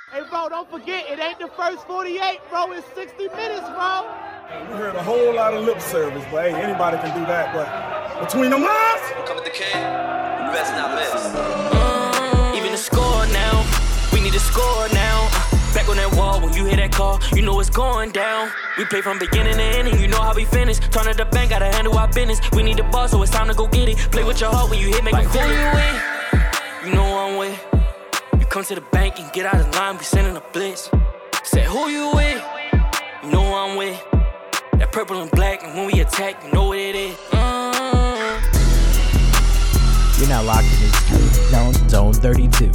Hey, bro, don't forget, it ain't the first 48, bro. It's 60 minutes, bro. We heard a whole lot of lip service, but hey, anybody can do that. But between them lines, come with the kid, you best not miss. Even the score now, we need to score now. Back on that wall, when you hear that call, you know it's going down. We play from beginning to ending, you know how we finish. Turn to the bank, gotta handle our business. We need the ball, so it's time to go get it. Play with your heart when you hit, make like, who you with? You know I'm with. You come to the bank and get out of line, we sending a blitz. Say who you with? You know I'm with. That purple and black, and when we attack, you know what it is. You're now locked in Zone 32.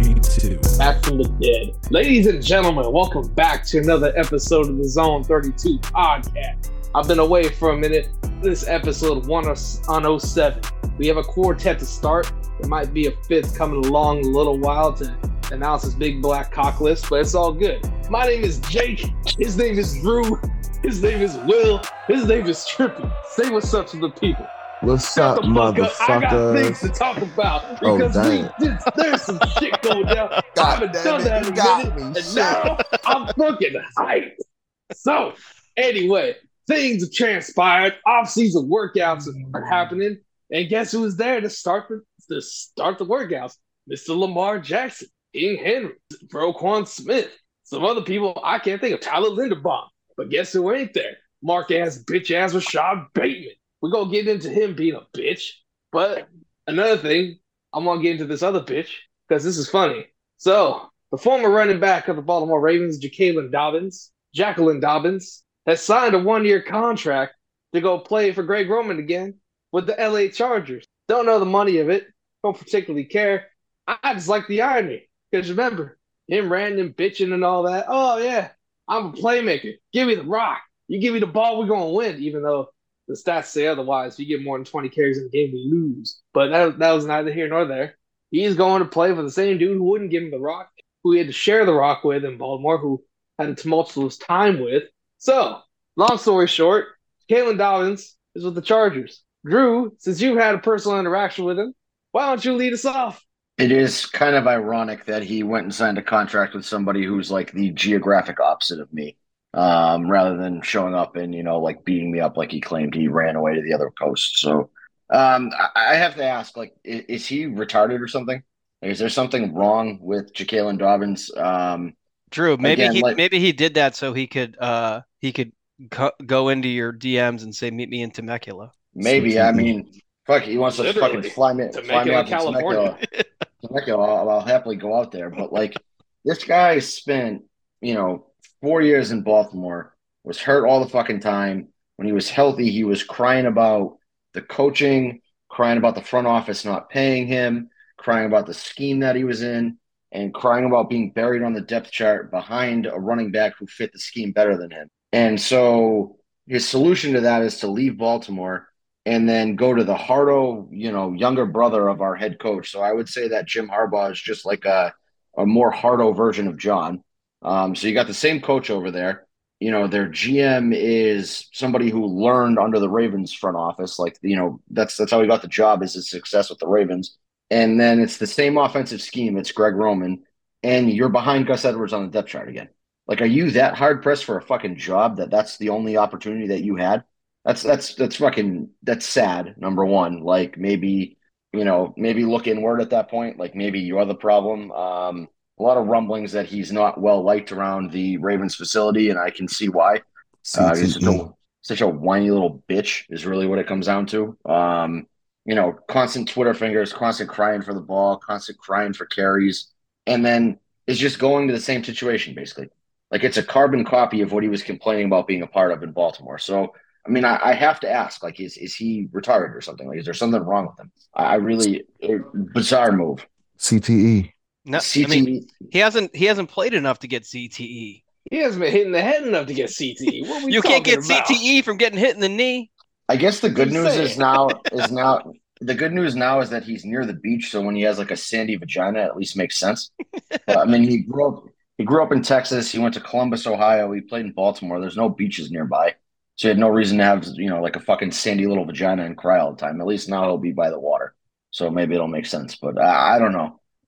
Back from the dead. Ladies and gentlemen, welcome back to another episode of the Zone 32 podcast. I've been away for a minute. This is episode 107. We have a quartet to start. There might be a fifth coming along in a little while to announce this big black cock list, but it's all good. My name is Jake. His name is Drew. His name is Will. His name is Trippy. Say what's up to the people. What's up, motherfuckers? I got things to talk about because there's some shit going down. I haven't done that in a minute, and now I'm fucking hyped. So, anyway, things have transpired. Off-season workouts are happening, and guess who was there to start the workouts? Mr. Lamar Jackson, King Henry, Roquan Smith, some other people I can't think of, Tyler Linderbaum. But guess who ain't there? Mark-ass, bitch-ass Rashad Bateman. We're going to get into him being a bitch. But another thing, I'm going to get into this other bitch because this is funny. So, the former running back of the Baltimore Ravens, Jacqueline Dobbins, has signed a one-year contract to go play for Greg Roman again with the LA Chargers. Don't know the money of it. Don't particularly care. I just like the irony. Because remember, him ranting and bitching and all that. Oh, yeah, I'm a playmaker. Give me the rock. You give me the ball, we're going to win, even though the stats say otherwise. If you get more than 20 carries in the game, we lose. But that was neither here nor there. He's going to play for the same dude who wouldn't give him the rock, who he had to share the rock with in Baltimore, who had a tumultuous time with. So, long story short, Jacqueline Dobbins is with the Chargers. Drew, since you've had a personal interaction with him, why don't you lead us off? It is kind of ironic that he went and signed a contract with somebody who's like the geographic opposite of me. Rather than showing up and, like beating me up like he claimed he ran away to the other coast. So I have to ask, like, is he retarded or something? Is there something wrong with Jacqueline Dobbins? Drew, maybe he did that so he could go into your DMs and say, meet me in Temecula. Maybe. I mean, fuck, he wants to fucking fly me out to California. Temecula. I'll happily go out there. But, like, this guy spent, 4 years in Baltimore, was hurt all the fucking time. When he was healthy, he was crying about the coaching, crying about the front office not paying him, crying about the scheme that he was in, and crying about being buried on the depth chart behind a running back who fit the scheme better than him. And so his solution to that is to leave Baltimore and then go to the Hardo, younger brother of our head coach. So I would say that Jim Harbaugh is just like a more Hardo version of John. So you got the same coach over there. Their GM is somebody who learned under the Ravens front office. Like, that's how he got the job, is his success with the Ravens. And then it's the same offensive scheme. It's Greg Roman. And you're behind Gus Edwards on the depth chart again. Like, are you that hard pressed for a fucking job that's the only opportunity that you had? That's sad, number one. Like, maybe look inward at that point. Like, maybe you are the problem. A lot of rumblings that he's not well liked around the Ravens facility, and I can see why. He's such a whiny little bitch is really what it comes down to. Constant Twitter fingers, constant crying for the ball, constant crying for carries, and then is just going to the same situation, basically. Like, it's a carbon copy of what he was complaining about being a part of in Baltimore. So, I mean, I have to ask, like, is he retarded or something? Like, is there something wrong with him? Bizarre move. CTE. No, CTE. I mean, he hasn't played enough to get CTE. He hasn't been hitting the head enough to get CTE. What are we you can't get about? CTE from getting hit in the knee. I guess the good news is the good news now is that he's near the beach, so when he has like a sandy vagina, it at least makes sense. I mean, he grew up in Texas. He went to Columbus, Ohio. He played in Baltimore. There's no beaches nearby, so he had no reason to have like a fucking sandy little vagina and cry all the time. At least now he'll be by the water, so maybe it'll make sense. But I don't know.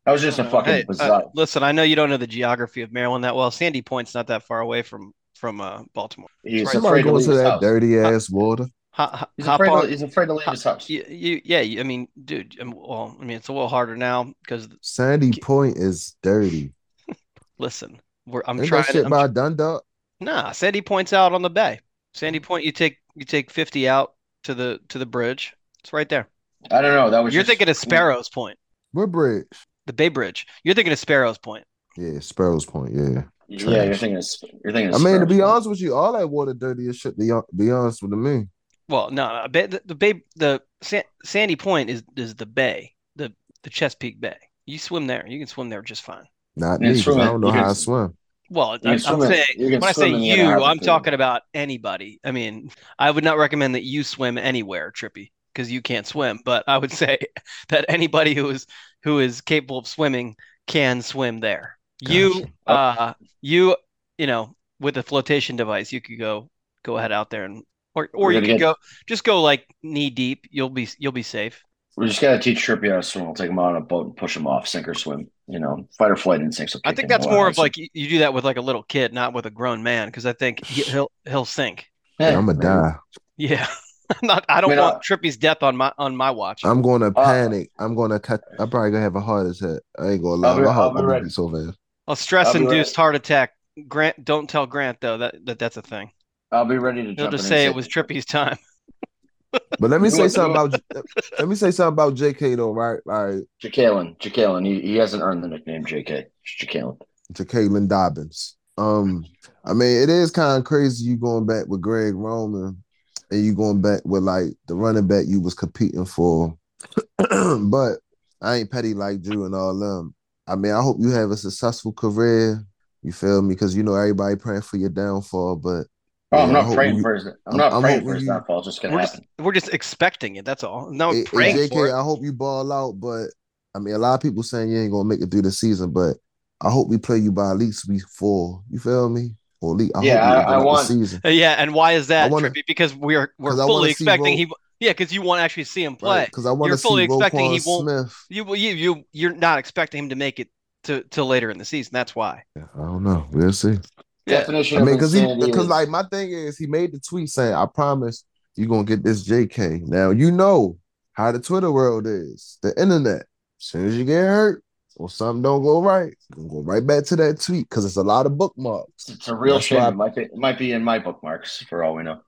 That was just a fucking bizarre. Listen, I know you don't know the geography of Maryland that well. Sandy Point's not that far away from Baltimore. He's afraid to leave his house. Dirty ass water. He's afraid to leave his house. I mean, dude. Well, I mean, it's a little harder now because Sandy Point is dirty. Listen, I'm trying. That shit by Dundalk. Nah, Sandy Point's out on the bay. Sandy Point, you take 50 out to the bridge. It's right there. I don't know. You're thinking of Sparrows Point. What bridge? The Bay Bridge. You're thinking of Sparrows Point. Yeah, Sparrows Point. Yeah. Yeah, you're thinking. I mean, to be honest with you, all that water dirty as shit. To be honest with me. Well, no, the Sandy Point is the bay, the Chesapeake Bay. You swim there. You can swim there just fine. Not me, because I don't know how to swim. Well, I'm saying when I say you, I'm talking about anybody. I mean, I would not recommend that you swim anywhere, Trippy, because you can't swim. But I would say that anybody who is capable of swimming can swim there. Gotcha. You know, with a flotation device, you could go ahead out there and or you could go like knee deep. You'll be safe. We just gotta teach Trippy how to swim. We'll take him out on a boat and push him off, sink or swim. You know, fight or flight instincts. I think that's more of like you do that with like a little kid, not with a grown man, because I think he'll sink. Yeah, I'm gonna die. Yeah, I don't want Trippy's death on my watch. I'm gonna panic. I'm probably gonna have a heart attack. I ain't gonna lie. My heart gonna be so fast. A stress-induced heart attack. Grant, don't tell Grant though that's a thing. I'll be ready to. He'll just say it was Trippy's time. But let me say something about JK though, right? Like Jakailin. He hasn't earned the nickname JK. Jakailin Dobbins. I mean, it is kind of crazy you going back with Greg Roman and you going back with like the running back you was competing for. But I ain't petty like Drew and all them. I mean, I hope you have a successful career. You feel me? Because you know everybody praying for your downfall, but. I'm not praying for his downfall. It's just gonna happen. We're just expecting it. That's all. No praying JK, for it. I hope you ball out, but I mean, a lot of people saying you ain't gonna make it through the season, but I hope we play you by at least week 4. You feel me? Or at least I want the season. Yeah, and why is that? Because we're fully expecting he. Yeah, because you want to actually see him play. Because I want to see expecting he won't. Smith. You're not expecting him to make it till later in the season. That's why. Yeah, I don't know. We'll see. Definition. I mean, because like my thing is, he made the tweet saying, "I promise you're gonna get this JK." Now you know how the Twitter world is, the internet. As soon as you get hurt or something don't go right, you're gonna go right back to that tweet because it's a lot of bookmarks. It's a real shame. It might be in my bookmarks for all we know.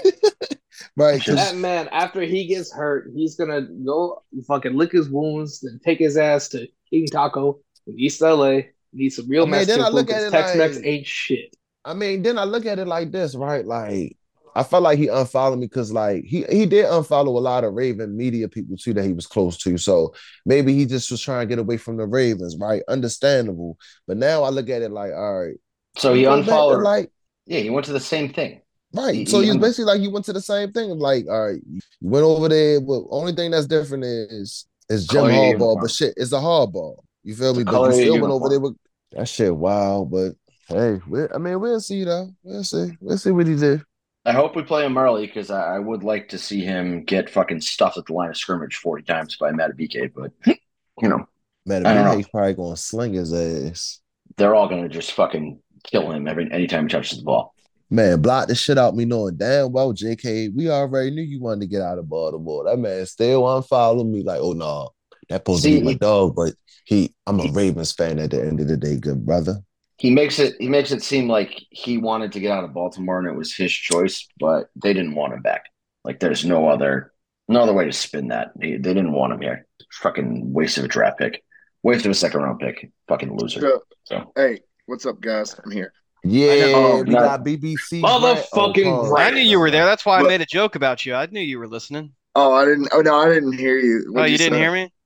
Right. That man, after he gets hurt, he's gonna go fucking lick his wounds and take his ass to King Taco in East LA. Need some real Mexican food because Tex-Mex ain't shit. I mean, then I look at it like this, right? Like, I felt like he unfollowed me because, like, he did unfollow a lot of Raven media people, too, that he was close to. So maybe he just was trying to get away from the Ravens, right? Understandable. But now I look at it like, all right. So he unfollowed. He went to the same thing. Right. So he's basically like, you went to the same thing. Like, all right, you went over there. But only thing that's different is Jim Harbaugh. But shit, it's a Harbaugh. You feel me? But you still went over there with that shit. Wow. But hey, we'll see though. We'll see what he did. I hope we play him early because I would like to see him get fucking stuffed at the line of scrimmage 40 times by Matabike. But you know, Matabike's probably gonna sling his ass. They're all gonna just fucking kill him anytime he touches the ball. Man, block the shit out me knowing damn well, JK, we already knew you wanted to get out of Baltimore. That man still unfollowed me like, oh no, that supposed to be my dog, but I'm a Ravens fan at the end of the day, good brother. He makes it seem like he wanted to get out of Baltimore and it was his choice, but they didn't want him back. Like there's no other way to spin that. They didn't want him here. Fucking waste of a draft pick. Waste of a second round pick. Fucking loser. So hey, what's up, guys? I'm here. Yeah, we got BBC. Motherfucking I knew you were there. That's why I made a joke about you. I knew you were listening. Oh, I didn't. Oh no, I didn't hear you. You didn't hear me?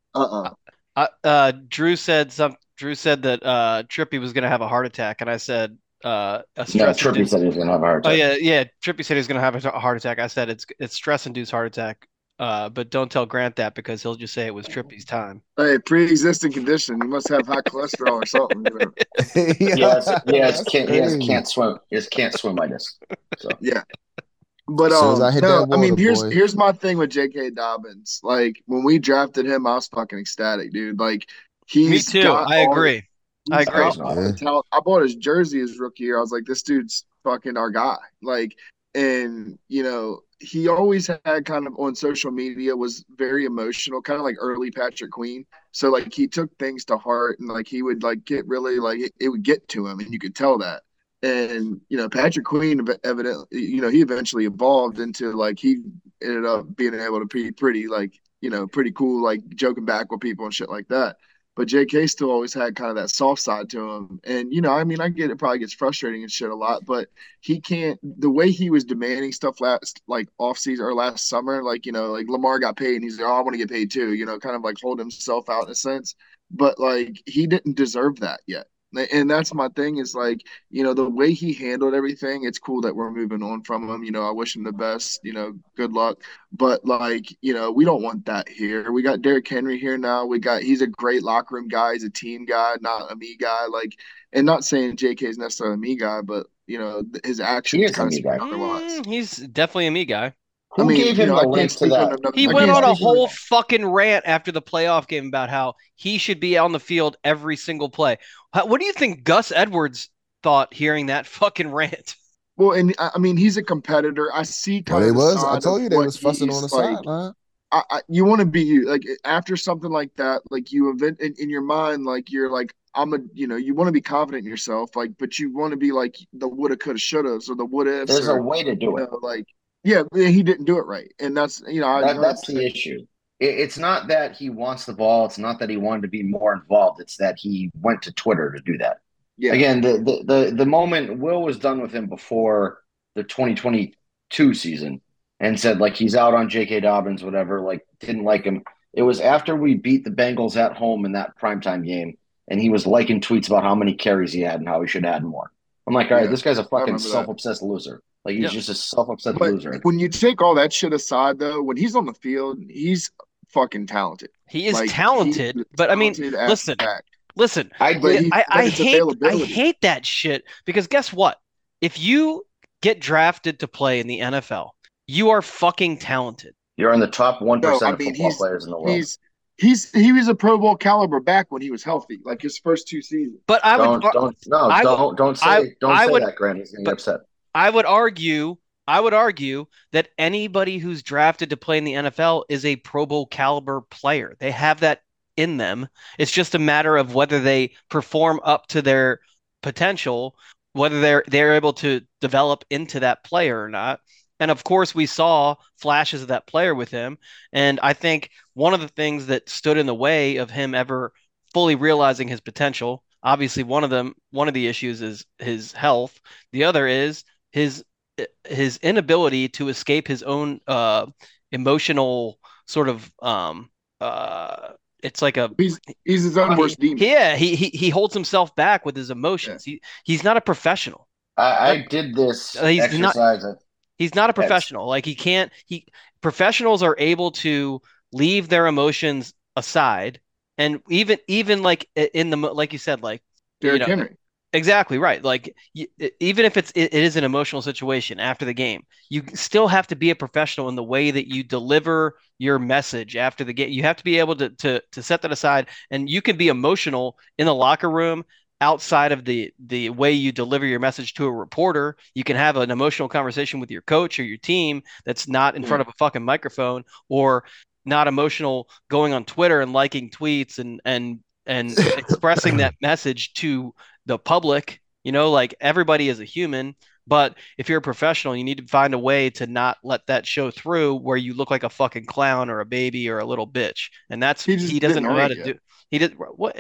Drew said that Trippy was going to have a heart attack, and I said Trippy said he was going to have a heart attack. Oh yeah. Trippy said he was going to have a heart attack. I said it's stress-induced heart attack. But don't tell Grant that because he'll just say it was Trippy's time. Hey, pre-existing condition. You must have high cholesterol or something. You know? Can't swim. He can't swim like this. So. Yeah. But here's my thing with J.K. Dobbins. Like when we drafted him, I was fucking ecstatic, dude. Like Me too. I agree. I bought his jersey his rookie year. I was like, this dude's fucking our guy. Like, and he always had kind of on social media was very emotional, kind of like early Patrick Queen. So like he took things to heart and like he would like get really like it would get to him and you could tell that. And Patrick Queen evidently he eventually evolved into like he ended up being able to be pretty like pretty cool, like joking back with people and shit like that. But JK still always had kind of that soft side to him. And, I get it probably gets frustrating and shit a lot, but he can't – the way he was demanding stuff last summer, like Lamar got paid and he's like, oh, I want to get paid too, kind of like hold himself out in a sense. But, like, he didn't deserve that yet. And that's my thing is like, the way he handled everything, it's cool that we're moving on from him. I wish him the best, good luck. But like, we don't want that here. We got Derrick Henry here now. He's a great locker room guy. He's a team guy, not a me guy. Like, and not saying JK is necessarily a me guy, but his actions kind of speak otherwise. He's definitely a me guy. Who gave him the link to that? He went on a whole fucking rant after the playoff game about how he should be on the field every single play. What do you think Gus Edwards thought hearing that fucking rant? Well, and I mean, he's a competitor. I see. I told you they was fussing on the sideline. You want to be like after something like that, like you event in your mind, like you're like you want to be confident in yourself, like, but you want to be like the woulda, coulda, shouldas or the what ifs. There's a way to do it. Like. Yeah, he didn't do it right, and that's that's the issue. It's not that he wants the ball. It's not that he wanted to be more involved. It's that he went to Twitter to do that. Yeah. Again, the moment Will was done with him before the 2022 season and said like he's out on J.K. Dobbins, whatever. Like didn't like him. It was after we beat the Bengals at home in that primetime game, and he was liking tweets about how many carries he had and how he should add more. I'm like, all right, this guy's a fucking self-obsessed loser. Like, he's just a self-obsessed loser. When you take all that shit aside, though, when he's on the field, he's fucking talented. He is talented, but I mean, listen. I hate that shit because guess what? If you get drafted to play in the NFL, you are fucking talented. You're in the top 1% of football players in the world. He was a Pro Bowl caliber back when he was healthy, like his first 2 seasons. But I would don't say that, Grant. He's gonna get upset. I would argue that anybody who's drafted to play in the NFL is a Pro Bowl caliber player. They have that in them. It's just a matter of whether they perform up to their potential, whether they're able to develop into that player or not. And of course, we saw flashes of that player with him. And I think one of the things that stood in the way of him ever fully realizing his potential, obviously one of the issues is his health. The other is his inability to escape his own emotional sort of it's like he's his own worst demon. Yeah, he holds himself back with his emotions. Yeah. He's not a professional. I did this exercise. He's not a professional. Like professionals are able to leave their emotions aside, and even like in the like you said, like Derrick Henry. Exactly right. Like even if it is an emotional situation after the game, you still have to be a professional in the way that you deliver your message after the game. You have to be able to set that aside, and you can be emotional in the locker room outside of the way you deliver your message to a reporter. You can have an emotional conversation with your coach or your team that's not in front of a fucking microphone, or not emotional going on Twitter and liking tweets and expressing that message to the public. Like everybody is a human, but if you're a professional, you need to find a way to not let that show through where you look like a fucking clown or a baby or a little bitch. And that's he doesn't know how to do. He did what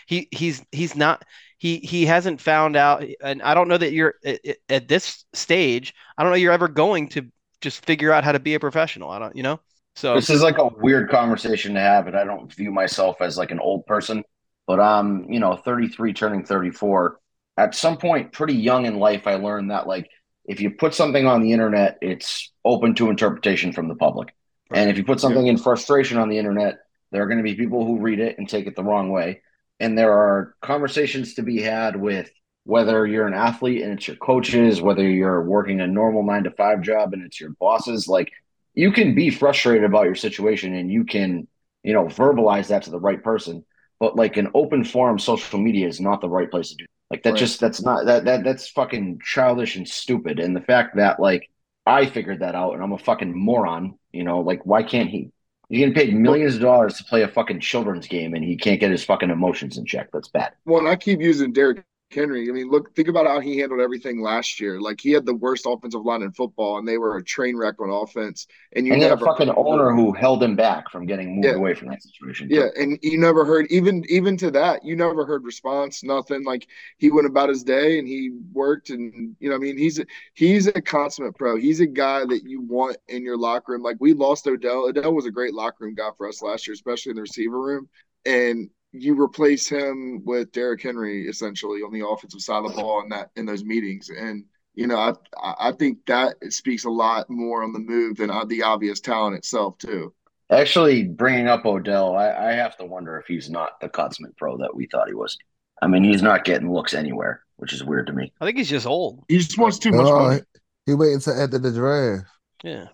he's not. He hasn't found out, and I don't know that you're at this stage. I don't know you're ever going to just figure out how to be a professional. I don't, So this is like a weird conversation to have, and I don't view myself as like an old person. But I'm, 33 turning 34. At some point pretty young in life, I learned that like if you put something on the internet, it's open to interpretation from the public. Right. And if you put something in frustration on the internet, there are going to be people who read it and take it the wrong way. And there are conversations to be had with whether you're an athlete and it's your coaches, whether you're working a normal 9-to-5 job and it's your bosses. Like you can be frustrated about your situation and you can, verbalize that to the right person. but like an open forum social media is not the right place to do. Like that Right. that's fucking childish and stupid. And the fact that like I figured that out and I'm a fucking moron, like why can't he? He's getting paid millions of dollars to play a fucking children's game and he can't get his fucking emotions in check. That's bad. Well, and I keep using Derrick Henry. I mean, think about how he handled everything last year. Like he had the worst offensive line in football, and they were a train wreck on offense. And he had a fucking owner who held him back from getting moved away from that situation. Yeah, and you never heard even to that. You never heard response. Nothing. Like he went about his day and he worked, and I mean, he's a consummate pro. He's a guy that you want in your locker room. Like we lost Odell. Odell was a great locker room guy for us last year, especially in the receiver room, and you replace him with Derrick Henry essentially on the offensive side of the ball in those meetings. And, I think that speaks a lot more on the move than the obvious talent itself too. Actually, bringing up Odell, I have to wonder if he's not the consummate pro that we thought he was. I mean, he's not getting looks anywhere, which is weird to me. I think he's just old. He just wants too much money. He waiting to enter the draft. Yeah.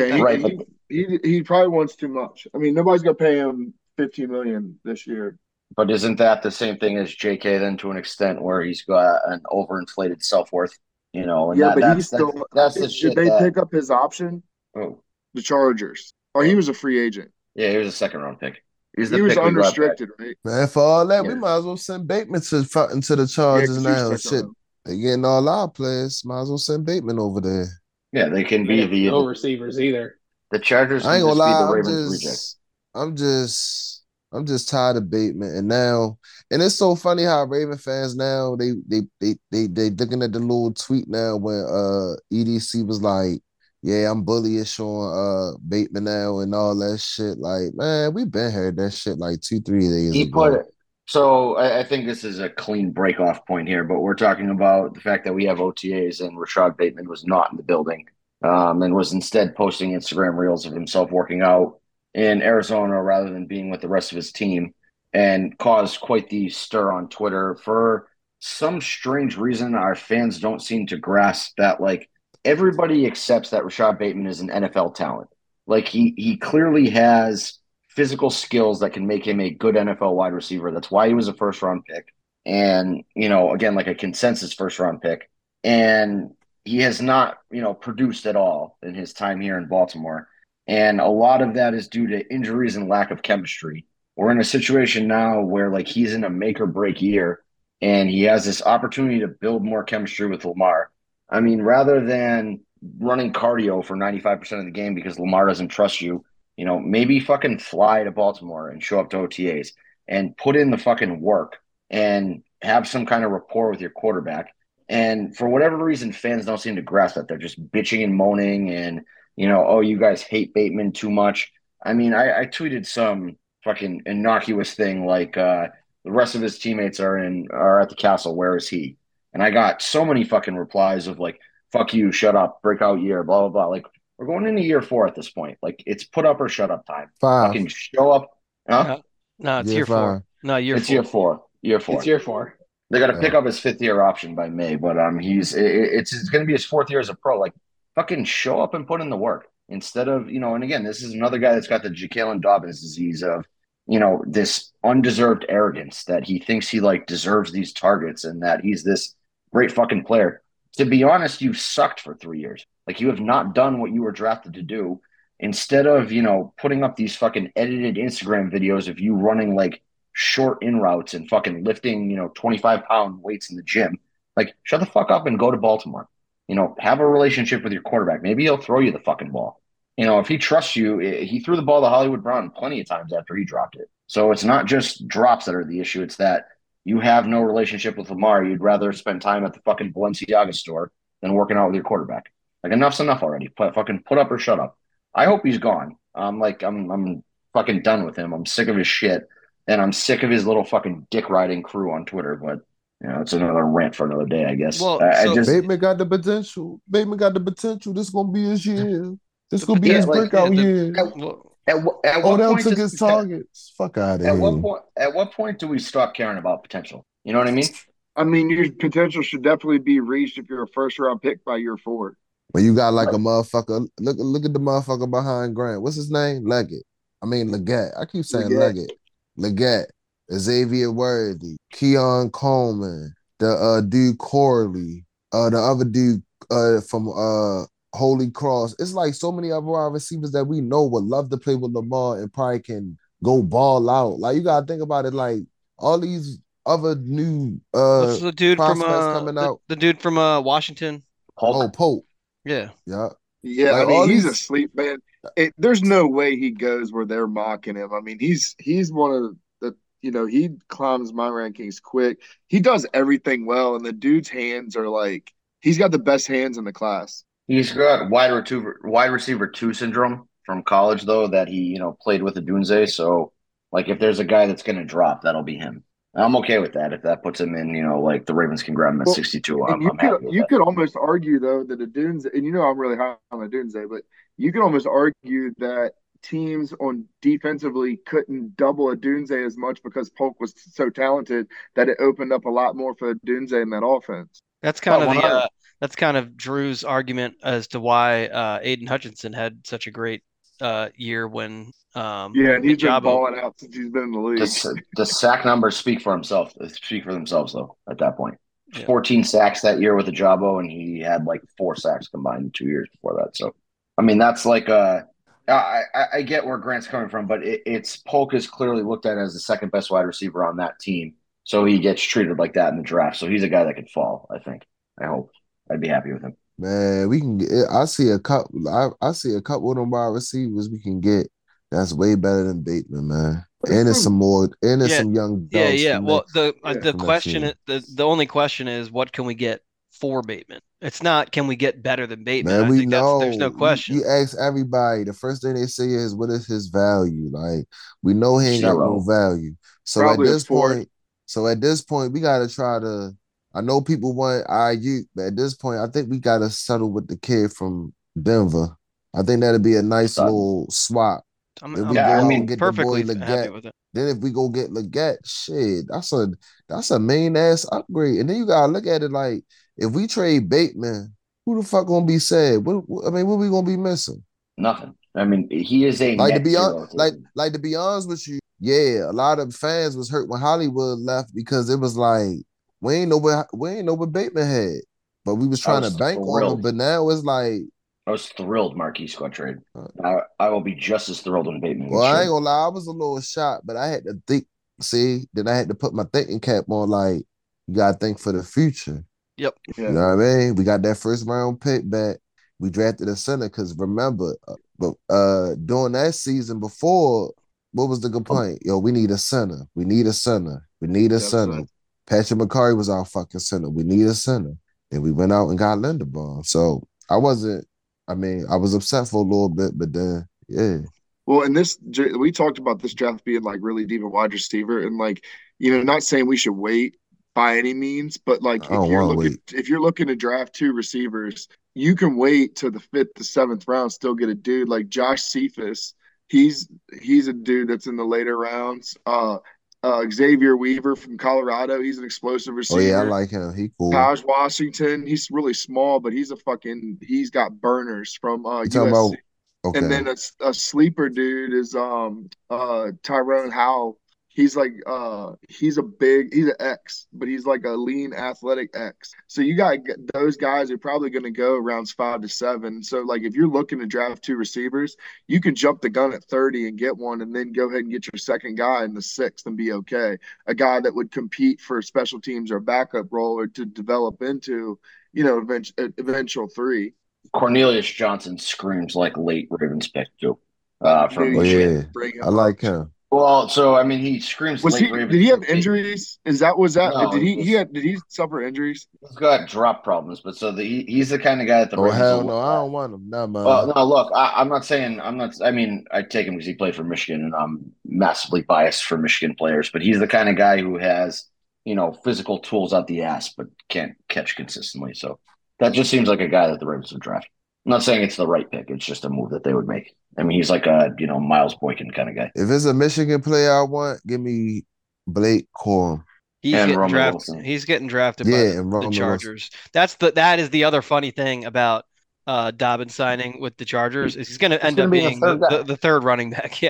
He probably wants too much. I mean, nobody's gonna pay him $15 million this year. But isn't that the same thing as JK then to an extent where he's got an overinflated self-worth? And but he's still that's the shit. Did they pick up his option? Oh, the Chargers. Oh, he was a free agent. Yeah, he was a second-round pick. He was unrestricted, right? Man, for all that, we might as well send Bateman to the Chargers now. Shit, they getting all our players. Might as well send Bateman over there. Yeah, they can be no receivers either. The Chargers. I ain't gonna lie. The Ravens I'm just tired of Bateman, and it's so funny how Raven fans now they looking at the little tweet now when EDC was like, yeah, I'm bullyish on Bateman now and all that shit. Like, man, we been heard that shit like 2-3 days ago. So I think this is a clean break off point here, but we're talking about the fact that we have OTAs and Rashad Bateman was not in the building, and was instead posting Instagram reels of himself working out in Arizona rather than being with the rest of his team, and caused quite the stir on Twitter. For some strange reason, our fans don't seem to grasp that, like, everybody accepts that Rashad Bateman is an NFL talent. Like, he clearly has physical skills that can make him a good NFL wide receiver. That's why he was a first-round pick. And, again, like a consensus first-round pick. And he has not, produced at all in his time here in Baltimore. And a lot of that is due to injuries and lack of chemistry. We're in a situation now where, like, he's in a make or break year and he has this opportunity to build more chemistry with Lamar. I mean, rather than running cardio for 95% of the game because Lamar doesn't trust you, maybe fucking fly to Baltimore and show up to OTAs and put in the fucking work and have some kind of rapport with your quarterback. And for whatever reason, fans don't seem to grasp that. They're just bitching and moaning and, oh, you guys hate Bateman too much. I mean, I tweeted some fucking innocuous thing like the rest of his teammates are at the castle. Where is he? And I got so many fucking replies of like, fuck you, shut up, breakout year, blah, blah, blah. Like, we're going into year 4 at this point. Like, it's put up or shut up time. 5. Fucking show up. Huh? No, it's year 4. No, it's year 4. Year 4. It's year 4. They got to pick up his 5th year option by May, but it's going to be his 4th year as a pro. Like, fucking show up and put in the work instead of, and again, this is another guy that's got the Jalen Dobbins disease of, this undeserved arrogance that he thinks he like deserves these targets and that he's this great fucking player. To be honest, you've sucked for 3 years. Like, you have not done what you were drafted to do. Instead of, putting up these fucking edited Instagram videos of you running like short in routes and fucking lifting, 25-pound weights in the gym, like, shut the fuck up and go to Baltimore. Have a relationship with your quarterback. Maybe he'll throw you the fucking ball. If he trusts you, he threw the ball to Hollywood Brown plenty of times after he dropped it. So it's not just drops that are the issue. It's that you have no relationship with Lamar. You'd rather spend time at the fucking Balenciaga store than working out with your quarterback. Like, enough's enough already. Fucking put up or shut up. I hope he's gone. I'm fucking done with him. I'm sick of his shit. And I'm sick of his little fucking dick riding crew on Twitter. But, it's another rant for another day, I guess. Well, Bateman got the potential. This is going to be his year. This is going to be his breakout year. At what point took his targets. Fuck out of here. At what point do we stop caring about potential? You know what I mean? I mean, your potential should definitely be reached if you're a first-round pick by year 4. But you got like a motherfucker. Look at the motherfucker behind Grant. What's his name? Leggett. I mean, Leggett. I keep saying Leggett. Xavier Worthy, Keon Coleman, the dude Corley, the other dude from Holy Cross. It's like so many other wide receivers that we know would love to play with Lamar and probably can go ball out. Like you gotta think about it, like all these other new what's the dude from coming out. The dude from Washington? Pope. Yeah. Yeah, like I mean, he's asleep, man. There's no way he goes where they're mocking him. I mean, he's one of the he climbs my rankings quick. He does everything well, and the dude's hands are like he's got the best hands in the class. He's got wide receiver 2 syndrome from college though that he played with Odunze. So like if there's a guy that's going to drop, that'll be him. I'm okay with that if that puts him in, like the Ravens can grab him at 62. I'm happy with you that. could almost argue though that Odunze, and I'm really high on Odunze, but you could almost argue that teams on defensively couldn't double Odunze as much because Polk was so talented that it opened up a lot more for Odunze in that offense. That's kind of Drew's argument as to why Aiden Hutchinson had such a great year when and he's been balling out since he's been in the league. The sack numbers speak for themselves though at that point. 14 sacks that year with Ajabo, and he had like 4 sacks combined in 2 years before that. So I mean that's like I get where Grant's coming from, but it's Polk is clearly looked at as the second best wide receiver on that team. So he gets treated like that in the draft. So he's a guy that could fall, I think. I hope. I'd be happy with him. Man, we can get. I see a couple. I see a couple of them wide receivers we can get. That's way better than Bateman, man. And there's some more. And there's some young. Well, the question, the only question is, what can we get for Bateman? It's not can we get better than Bateman. Man, we know. There's no question. You ask everybody. The first thing they say is, "What is his value?" Like we know he ain't got no value. So Probably at this point, we got to try to. I know people want IU, but at this point, I think we got to settle with the kid from Denver. I think that'd be a nice little swap. I'm perfectly happy with it. Then if we go get Leggett, shit, that's a main ass upgrade. And then you gotta look at it like if we trade Bateman, who the fuck gonna be sad? What we gonna be missing? Nothing. I mean, he is a to be honest with you. Yeah, a lot of fans was hurt when Hollywood left because it was like. We ain't know what Bateman had, but we was trying to bank on him. But now it's like I was thrilled Marquise got traded. I will be just as thrilled when Bateman. Well, I ain't gonna lie, I was a little shocked, but I had to think. See, then I had to put my thinking cap on. Like you gotta think for the future. Yep. Yeah. You know what I mean? We got that first round pick back. We drafted a center because remember, during that season before, what was the complaint? Yo, we need a center. We need a center. We need a center. Right. Patrick McCarry was our fucking center. We need a center. And we went out and got Linderbaum. So I was upset for a little bit, but then, yeah. Well, and we talked about this draft being like really deep at wide receiver and like, not saying we should wait by any means, but like if you're looking to draft 2 receivers, you can wait till the 5th to 7th round, still get a dude like Josh Cephas. He's a dude that's in the later rounds. Xavier Weaver from Colorado. He's an explosive receiver. Oh, yeah, I like him. He cool. Taj Washington. He's really small, but he's got burners from USC. Okay. And then a sleeper dude is Tyrone Howell. He's like he's an X, but he's like a lean athletic X. So you got those guys are probably going to go rounds 5 to 7. So like if you're looking to draft 2 receivers, you can jump the gun at 30 and get one, and then go ahead and get your second guy in the 6th and be okay. A guy that would compete for special teams or backup role or to develop into eventual 3. Cornelius Johnson screams like late Ravens pick too. I like him. Well, so I mean, he screams. Did he have injuries? No, did he suffer injuries? He's got drop problems, but he's the kind of guy that the Ravens. Hell no, I don't want him. No, man. Well, no, look, I'm not saying I'm not. I mean, I take him because he played for Michigan, and I'm massively biased for Michigan players. But he's the kind of guy who has physical tools out the ass, but can't catch consistently. So that just seems like a guy that the Ravens would draft. I'm not saying it's the right pick. It's just a move that they would make. I mean, he's like a, Miles Boykin kind of guy. If it's a Michigan player I want, give me Blake Corum. He's getting drafted by the Chargers. That is the other funny thing about Dobbins signing with the Chargers is he's going to end up being the 3rd running back. Yeah.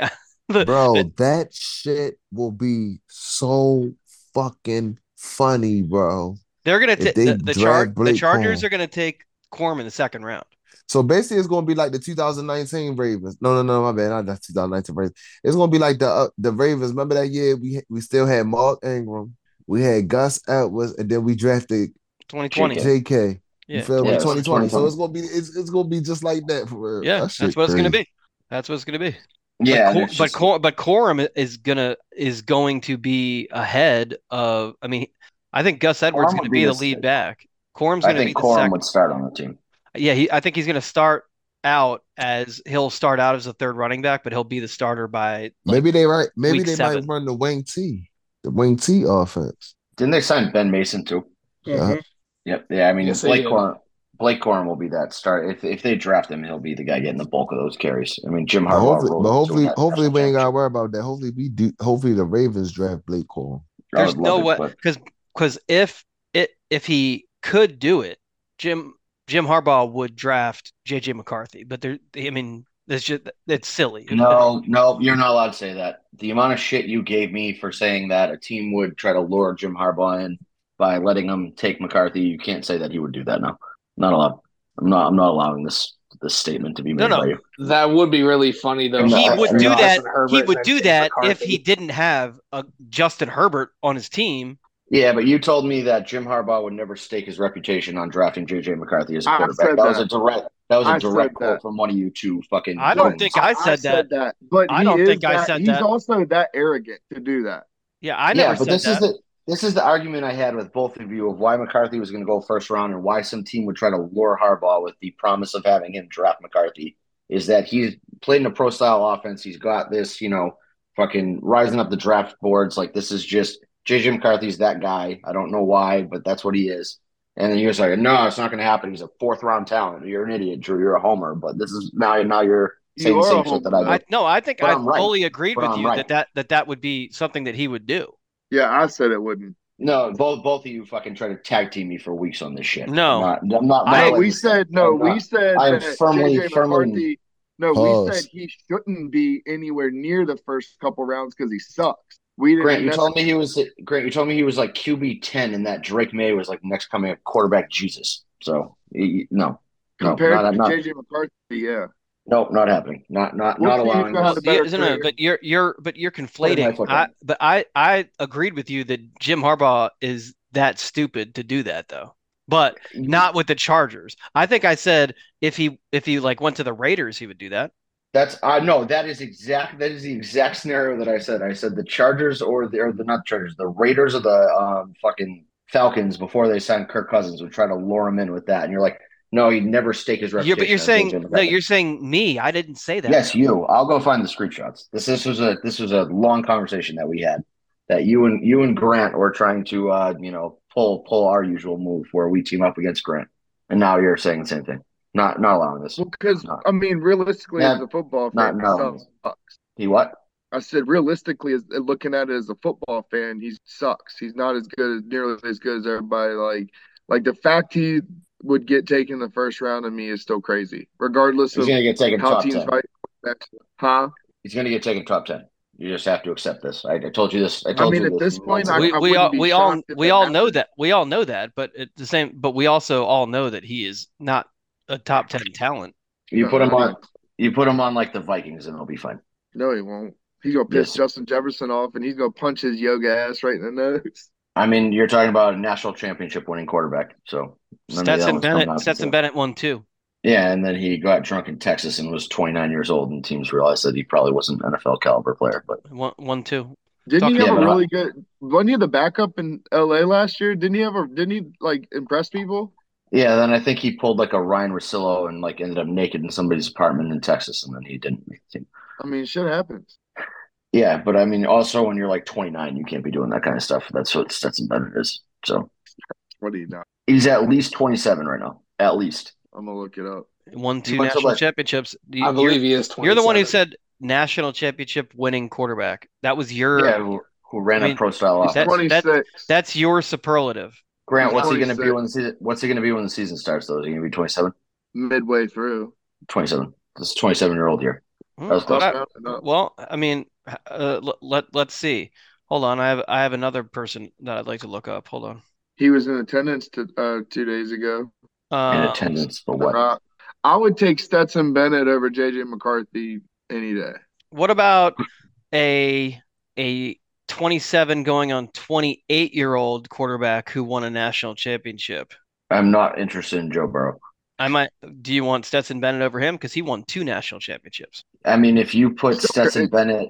Bro, that shit will be so fucking funny, bro. They're gonna take the Chargers Corum. are gonna take Corum in the second round. So basically, it's gonna be like the 2019 Ravens. No, my bad, not the 2019 Ravens. It's gonna be like the Ravens. Remember that year we still had Mark Ingram, we had Gus Edwards, and then we drafted 2020 JK. You feel me? 2020. So it's gonna be just like that for real. Yeah, that's what it's gonna be. That's what it's gonna be. Yeah, but Corum is going to be ahead of. I mean, I think Gus Edwards is going to be the lead back. Corum's going to be the second. Corum would start on the team. Yeah, I think he's going to start out as a third running back, but he'll be the starter by. Maybe they might run the wing T offense. Didn't they sign Ben Mason too? Mm-hmm. Yep. Yeah, I mean, Blake Corum will be that start. If they draft him, he'll be the guy getting the bulk of those carries. I mean, Jim Harbaugh. Hopefully we ain't gotta worry about that. Hopefully the Ravens draft Blake Corum. There's no way because if he could do it, Jim Harbaugh would draft JJ McCarthy. But it's silly. No, you're not allowed to say that. The amount of shit you gave me for saying that a team would try to lure Jim Harbaugh in by letting him take McCarthy, you can't say that he would do that now. Not allowed. I'm not allowing this statement to be made by you. That would be really funny though. He would do that if he didn't have Justin Herbert on his team. Yeah, but you told me that Jim Harbaugh would never stake his reputation on drafting JJ McCarthy as a quarterback. That was a direct quote from one of you two fucking. I don't think I said that. But I don't think I said that. He's also that arrogant to do that. Yeah, I never said that. This is the argument I had with both of you of why McCarthy was going to go first round and why some team would try to lure Harbaugh with the promise of having him draft McCarthy. Is that he's played in a pro style offense. He's got this, fucking rising up the draft boards. Like, this is just JJ McCarthy's that guy. I don't know why, but that's what he is. And then you're like, no, it's not going to happen. He's a fourth round talent. You're an idiot, Drew. You're a homer. But this is now you're saying the same shit that I did. I think I fully agreed with you that would be something that he would do. Yeah, I said it wouldn't. No, both of you fucking try to tag team me for weeks on this shit. No, I'm not. We said I'm firmly. We said he shouldn't be anywhere near the first couple rounds because he sucks. Grant, you told me he was like QB 10, and that Drake May was like next coming up quarterback Jesus. So no, compared to JJ McCarthy, yeah. Nope, not happening. Not allowing. But you're conflating. I agreed with you that Jim Harbaugh is that stupid to do that though, but not with the Chargers. I think I said if he like went to the Raiders, he would do that. That is the exact scenario that I said. I said the Chargers or not Chargers, the Raiders or the fucking Falcons before they signed Kirk Cousins would try to lure him in with that, and you're like. No, he'd never stake his reputation. But you're saying me. I didn't say that. Yes, you. I'll go find the screenshots. This was a long conversation that we had. That you and Grant were trying to pull our usual move where we team up against Grant, and now you're saying the same thing. Not allowing this. Because realistically, as a football fan, he sucks. He what? I said realistically, as looking at it as a football fan, he sucks. He's not nearly as good as everybody. Like the fact he would get taken in the first round to me is still crazy. Regardless of how teams fight. Huh? He's going to get taken top 10. You just have to accept this. I told you this. At this point, we all know that. We all know that, but but we also all know that he is not a top 10 talent. You put him on like the Vikings, and it'll be fine. No, he won't. He's gonna piss Justin Jefferson off, and he's gonna punch his yoga ass right in the nose. I mean, you're talking about a national championship winning quarterback. So Stetson Bennett won too. Yeah, and then he got drunk in Texas and was 29 years old, and teams realized that he probably wasn't an NFL caliber player. But won too. Didn't he have a really good? Wasn't he the backup in LA last year? Didn't he like impress people? Yeah, then I think he pulled like a Ryan Russillo and like ended up naked in somebody's apartment in Texas, and then he didn't make the team. I mean, shit happens. Yeah, but I mean, also when you're like 29, you can't be doing that kind of stuff. That's what Stetson Bennett is. So, what do you know? He's at least 27 right now. At least. I'm gonna look it up. Won 2 national championships. I believe he is 27. You're the one who said national championship winning quarterback. That was your who ran a pro style offense. 26. That's your superlative. Grant, what's he going to be when the season starts? Though is he going to be 27? Midway through. 27. This is 27-year-old year. Well, I mean, Let's see. Hold on. I have another person that I'd like to look up. Hold on. He was in attendance 2 days ago. In attendance for what? I would take Stetson Bennett over JJ McCarthy any day. What about a 27 going on 28-year-old quarterback who won a national championship? I'm not interested in Joe Burrow. Do you want Stetson Bennett over him? Because he won 2 national championships. I mean, if you put Stetson Bennett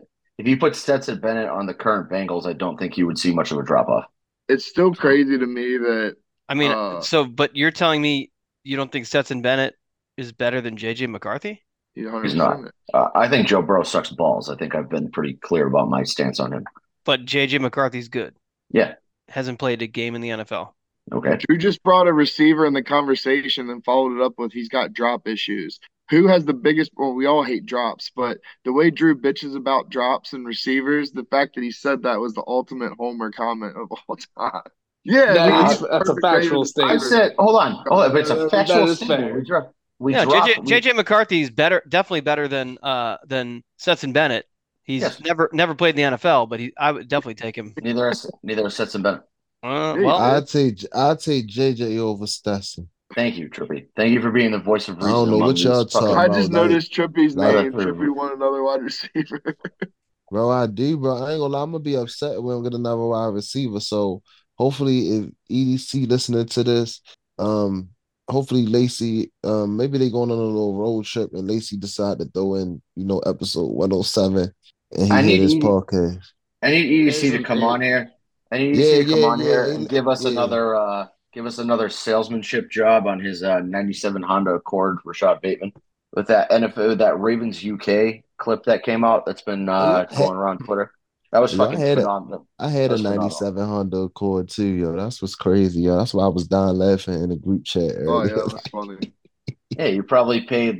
on the current Bengals, I don't think you would see much of a drop off. It's still crazy to me that. I mean, but you're telling me you don't think Stetson Bennett is better than JJ McCarthy? He's not. I think Joe Burrow sucks balls. I think I've been pretty clear about my stance on him. But JJ McCarthy's good. Yeah. Hasn't played a game in the NFL. Okay. Drew just brought a receiver in the conversation and followed it up with he's got drop issues. Who has the biggest? Well, we all hate drops, but the way Drew bitches about drops and receivers, the fact that he said that was the ultimate homer comment of all time. Yeah, that's a factual statement. I said, hold on, but it's a factual statement. JJ McCarthy is definitely better than Stetson Bennett. He's never played in the NFL, but I would definitely take him. Neither is Stetson Bennett. I'd take JJ over Stetson. Thank you, Trippy. Thank you for being the voice of reason. I don't know what y'all talking about. I just noticed Trippy's name. Trippy won another wide receiver. Bro, I do, bro. I ain't gonna lie. I'm gonna be upset when we don't get another wide receiver. So hopefully, if EDC listening to this, hopefully Lacey, maybe they going on a little road trip and Lacey decide to throw in, episode 107 and he hear this podcast. I need EDC to come on here. I need EDC to come on here and give us another salesmanship job on his 97 Honda Accord, Rashad Bateman. With that NFL, that Ravens UK clip that came out that's been going around Twitter. That was fucking phenomenal. I had a 97 Honda Accord too, yo. That's what's crazy, yo. That's why I was dying laughing in the group chat earlier. Oh, yeah, that's funny. Yeah, you probably paid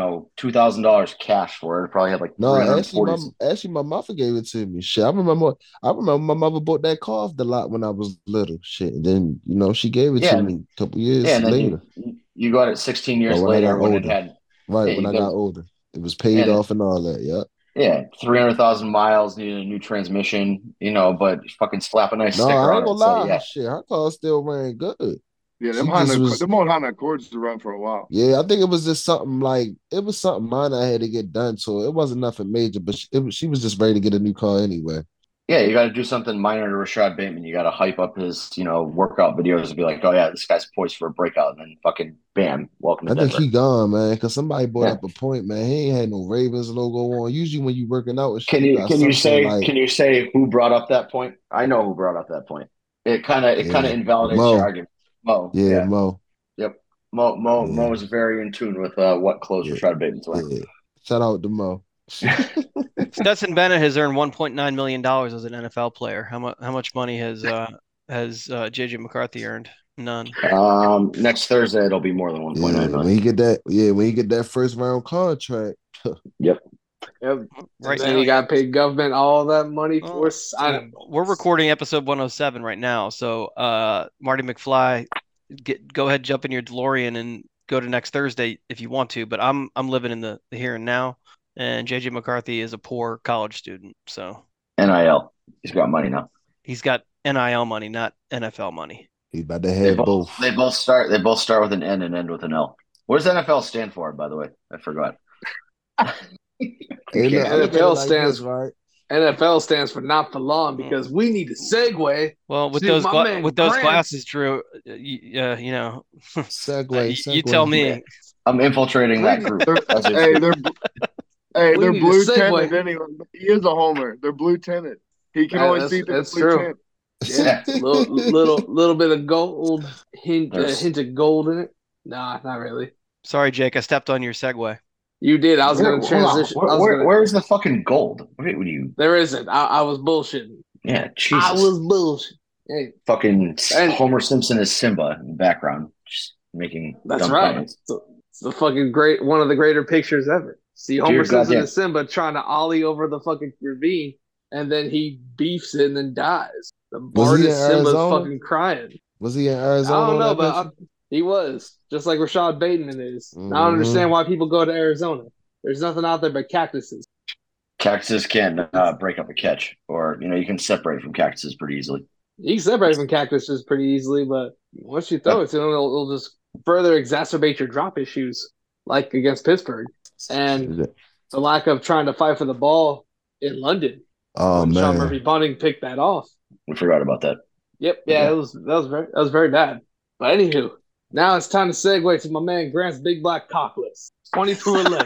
$2,000 cash for it. It probably had actually my mother gave it to me. Shit, I remember my mother bought that car off the lot when I was little. Shit, and then she gave it to me a couple years later. You got it 16 years later when it had when I got older. It was paid off and all that. Yep. Yeah, 300,000 miles, needed a new transmission, but fucking slap a nice sticker on it. No, I ain't gonna lie. Shit, her car still ran good. Yeah, them Honda Accords to run for a while. Yeah, I think it was just something minor I had to get done. So it wasn't nothing major, but she was just ready to get a new car anyway. Yeah, you got to do something minor to Rashad Bateman. You got to hype up his, workout videos and be like, oh yeah, this guy's poised for a breakout, and then fucking bam, welcome to Denver. I think he gone, man, because somebody brought up a point, man. He ain't had no Ravens logo on. Usually when you working out, can you say who brought up that point? I know who brought up that point. It kind of invalidates your argument. Mo. Yeah, Mo. Yep. Mo is very in tune with what clothes Rashad Bateman's wearing. Yeah. Shout out to Mo. Stetson Bennett has earned $1.9 million as an NFL player. How much money has JJ McCarthy earned? None. Next Thursday it'll be more than 1.9 million. When you get that first round contract. Yep. Right now you got to pay government all that money for signing. We're recording episode 107 right now, so Marty McFly, go ahead, jump in your DeLorean and go to next Thursday if you want to. But I'm living in the here and now, and JJ McCarthy is a poor college student, so NIL. He's got money now. He's got NIL money, not NFL money. He's about to have both. They both start with an N and end with an L. What does NFL stand for, by the way? I forgot. NFL stands for not for long because we need to segue. Well, with those glasses, Drew, segue. You tell me. I'm infiltrating that group. They're blue tinted anyway. He is a homer. They're blue tinted. He can only see the blue tint. Yeah, little bit of gold, hint of gold in it. Nah, not really. Sorry, Jake. I stepped on your segue. You did. I was going to transition. Where's the fucking gold? What are you? There isn't. I was bullshitting. Yeah, Jesus. I was bullshitting. Hey. Fucking Homer Simpson is Simba in the background, just making. That's right. It's the fucking one of the greater pictures ever. See Homer Simpson and Simba trying to ollie over the fucking ravine, and then he beefs it and then dies. The Bart is Simba's fucking crying. Was he in Arizona? I don't know, but he was. Just like Rashad Bateman is. Mm-hmm. I don't understand why people go to Arizona. There's nothing out there but cactuses. Cactuses can't break up a catch, or you can separate from cactuses pretty easily. You can separate from cactuses pretty easily, but once you throw it, it'll just further exacerbate your drop issues, like against Pittsburgh, and the lack of trying to fight for the ball in London. Oh man, Sean Murphy-Bunting picked that off. We forgot about that. Yep, yeah, that was very bad. But anywho, now it's time to segue to my man Grant's Big Black Cock List. 20 through 11.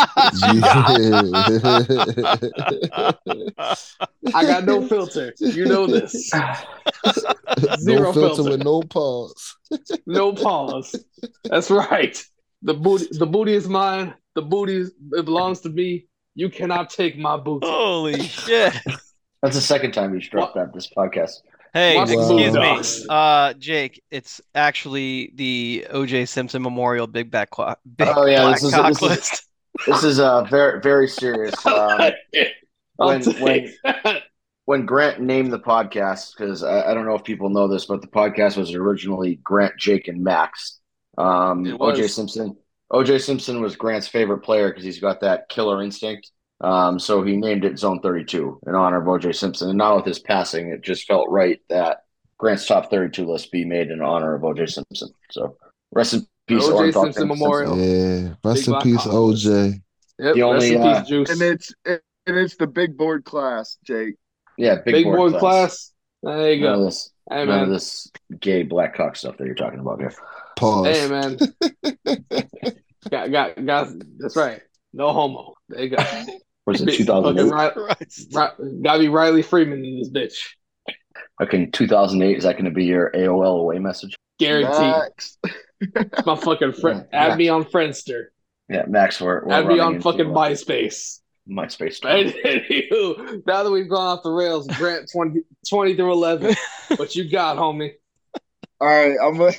I got no filter. You know this. No filter with no pause. No pause. That's right. The booty is mine. The booty it belongs to me. You cannot take my booty. Holy shit. That's the second time you struck that this podcast. Hey, excuse me. Jake, it's actually the O.J. Simpson Memorial Big Black Cock List. This is very, very serious. When Grant named the podcast, because I don't know if people know this, but the podcast was originally Grant, Jake, and Max. O.J. Simpson was Grant's favorite player because he's got that killer instinct. So he named it Zone 32 in honor of O.J. Simpson. And now with his passing, it just felt right that Grant's top 32 list be made in honor of O.J. Simpson. So rest in peace, O.J. Simpson Memorial. Yeah, rest in peace, O.J. Yep, rest in peace, Juice. And it's the big board class, Jake. Yeah, big board class. There you go. None of this gay black cock stuff that you're talking about here. Pause. Hey, man. got, that's right. No homo. There you go. Was it 2008? Gotta be Riley Freeman in this bitch. Okay, 2008. Is that going to be your AOL away message? Guaranteed. My fucking friend. Add me on Friendster. Yeah, Max. Add me on fucking MySpace. MySpace. Anywho, now that we've gone off the rails, Grant 20 through 11. What you got, homie? All right, I'm gonna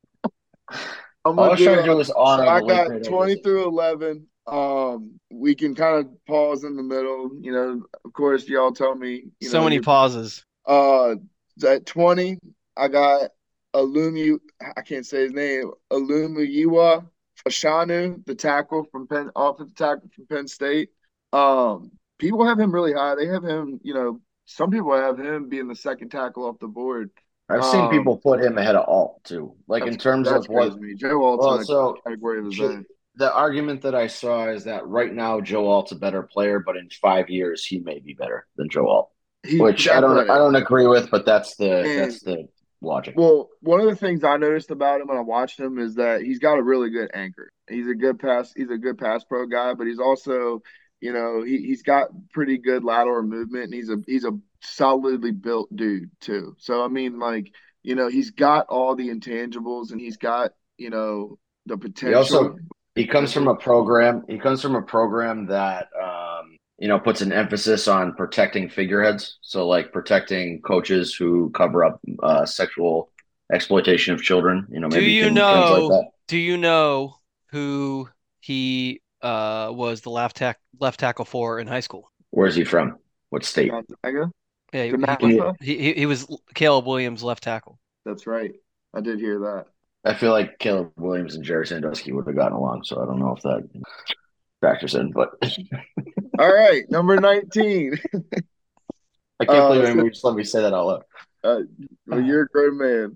do this on. So I got 20 through 11. We can kind of pause in the middle. Of course, y'all tell me. So many pauses. At 20, I got I can't say his name. Olumuyiwa Fashanu, the tackle from offensive tackle from Penn State. People have him really high. They have him. Some people have him being the second tackle off the board. I've seen people put him ahead of Alt too. Like in terms of what Joe Alt's in the category of his own. The argument that I saw is that right now Joe Alt's a better player, but in 5 years he may be better than Joe Alt, which I don't agree with, but that's the logic. Well, one of the things I noticed about him when I watched him is that he's got a really good anchor. He's a good pass pro guy, but he's also, he's got pretty good lateral movement, and he's a solidly built dude too. So I mean, he's got all the intangibles, and he's got the potential. He comes from a program that puts an emphasis on protecting figureheads. So like protecting coaches who cover up sexual exploitation of children. Things like that. Do you know who he was the left tackle for in high school? Where's he from? What state? Yeah, he was Caleb Williams' left tackle. That's right. I did hear that. I feel like Caleb Williams and Jerry Sandusky would have gotten along, so I don't know if that factors in. But all right, number 19. I can't believe you just let me say that out loud. Well, you're a grown man.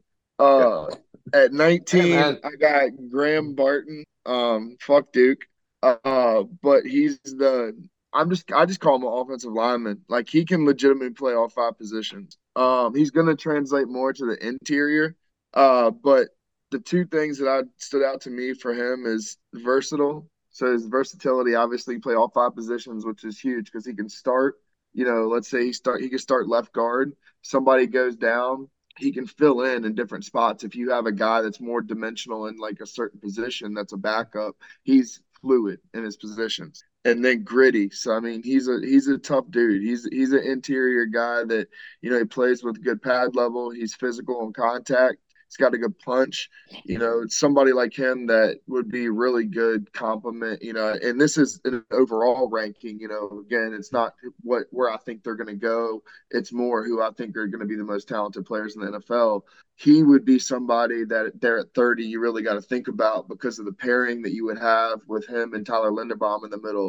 At 19, I got Graham Barton. Fuck Duke. But he's I just call him an offensive lineman. Like, he can legitimately play all 5 positions. He's going to translate more to the interior. But the 2 things that stood out to me for him is versatile. So his versatility, obviously, he play all 5 positions, which is huge because he can start. Let's say he can start left guard. Somebody goes down, he can fill in different spots. If you have a guy that's more dimensional in like a certain position, that's a backup. He's fluid in his positions. And then gritty. So I mean, he's a tough dude. He's an interior guy that he plays with good pad level. He's physical on contact. He's got a good punch. It's somebody like him that would be really good compliment. And this is an overall ranking. Again, it's not where I think they're going to go. It's more who I think are going to be the most talented players in the NFL. He would be somebody that there at 30 you really got to think about because of the pairing that you would have with him and Tyler Linderbaum in the middle.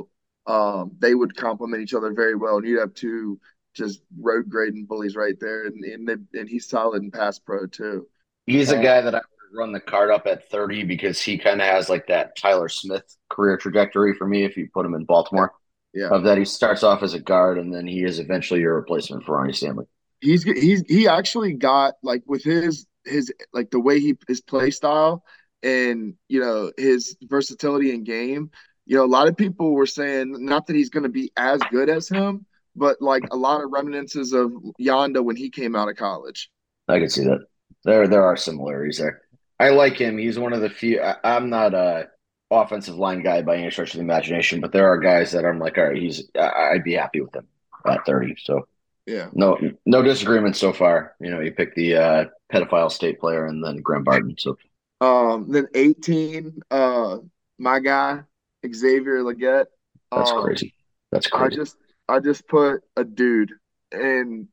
they would complement each other very well. And you'd have two just road grading bullies right there. And he's solid in pass pro too. He's a guy that I would run the card up at 30 because he kind of has like that Tyler Smith career trajectory for me if you put him in Baltimore. Yeah. Of that he starts off as a guard and then he is eventually your replacement for Ronnie Stanley. He actually got like with his like the way his play style and his versatility in game. A lot of people were saying not that he's going to be as good as him, but like a lot of reminiscences of Yanda when he came out of college. I can see that. There are similarities there. I like him. He's one of the few. I'm not a offensive line guy by any stretch of the imagination, but there are guys that I'm like, all right, I'd be happy with him at 30. So yeah, no disagreement so far. You pick the pedophile state player and then Graham Barton. So then 18, my guy Xavier Legette. That's crazy. That's crazy. I just put a dude, and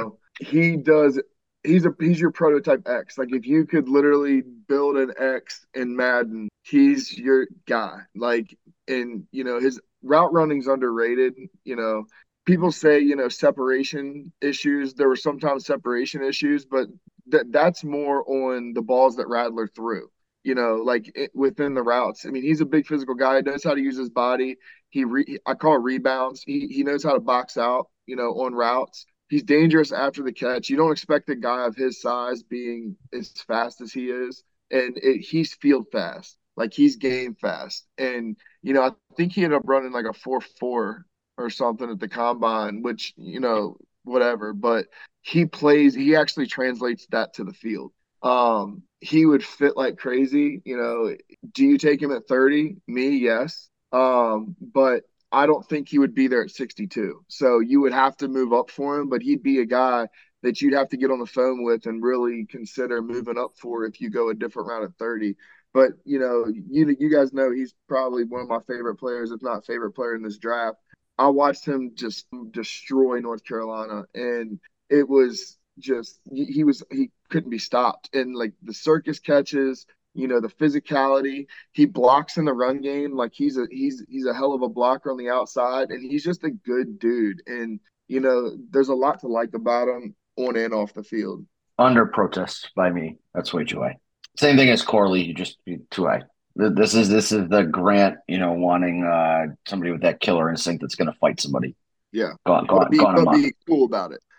he's your prototype X. Like if you could literally build an X in Madden, he's your guy. Like, and his route running's underrated. People say separation issues. There were sometimes separation issues, but that's more on the balls that Rattler threw. Within the routes. I mean, he's a big physical guy. He knows how to use his body. I call it rebounds. He knows how to box out, on routes. He's dangerous after the catch. You don't expect a guy of his size being as fast as he is. And he's field fast. Like, he's game fast. And, I think he ended up running like a 4.4 or something at the combine, which, whatever. But he actually translates that to the field. He would fit like crazy. Do you take him at 30? Me, yes. But I don't think he would be there at 62. So you would have to move up for him, but he'd be a guy that you'd have to get on the phone with and really consider moving up for if you go a different route at 30. But, you guys know he's probably one of my favorite players, if not favorite player in this draft. I watched him just destroy North Carolina, and it was just he couldn't be stopped. And like the circus catches, the physicality, he blocks in the run game. Like he's a hell of a blocker on the outside, and he's just a good dude. And there's a lot to like about him on and off the field. Under protest by me. That's way too high. Same thing as Corley. You just too high. This is the Grant, wanting somebody with that killer instinct that's going to fight somebody. Yeah, go on. Be cool about it.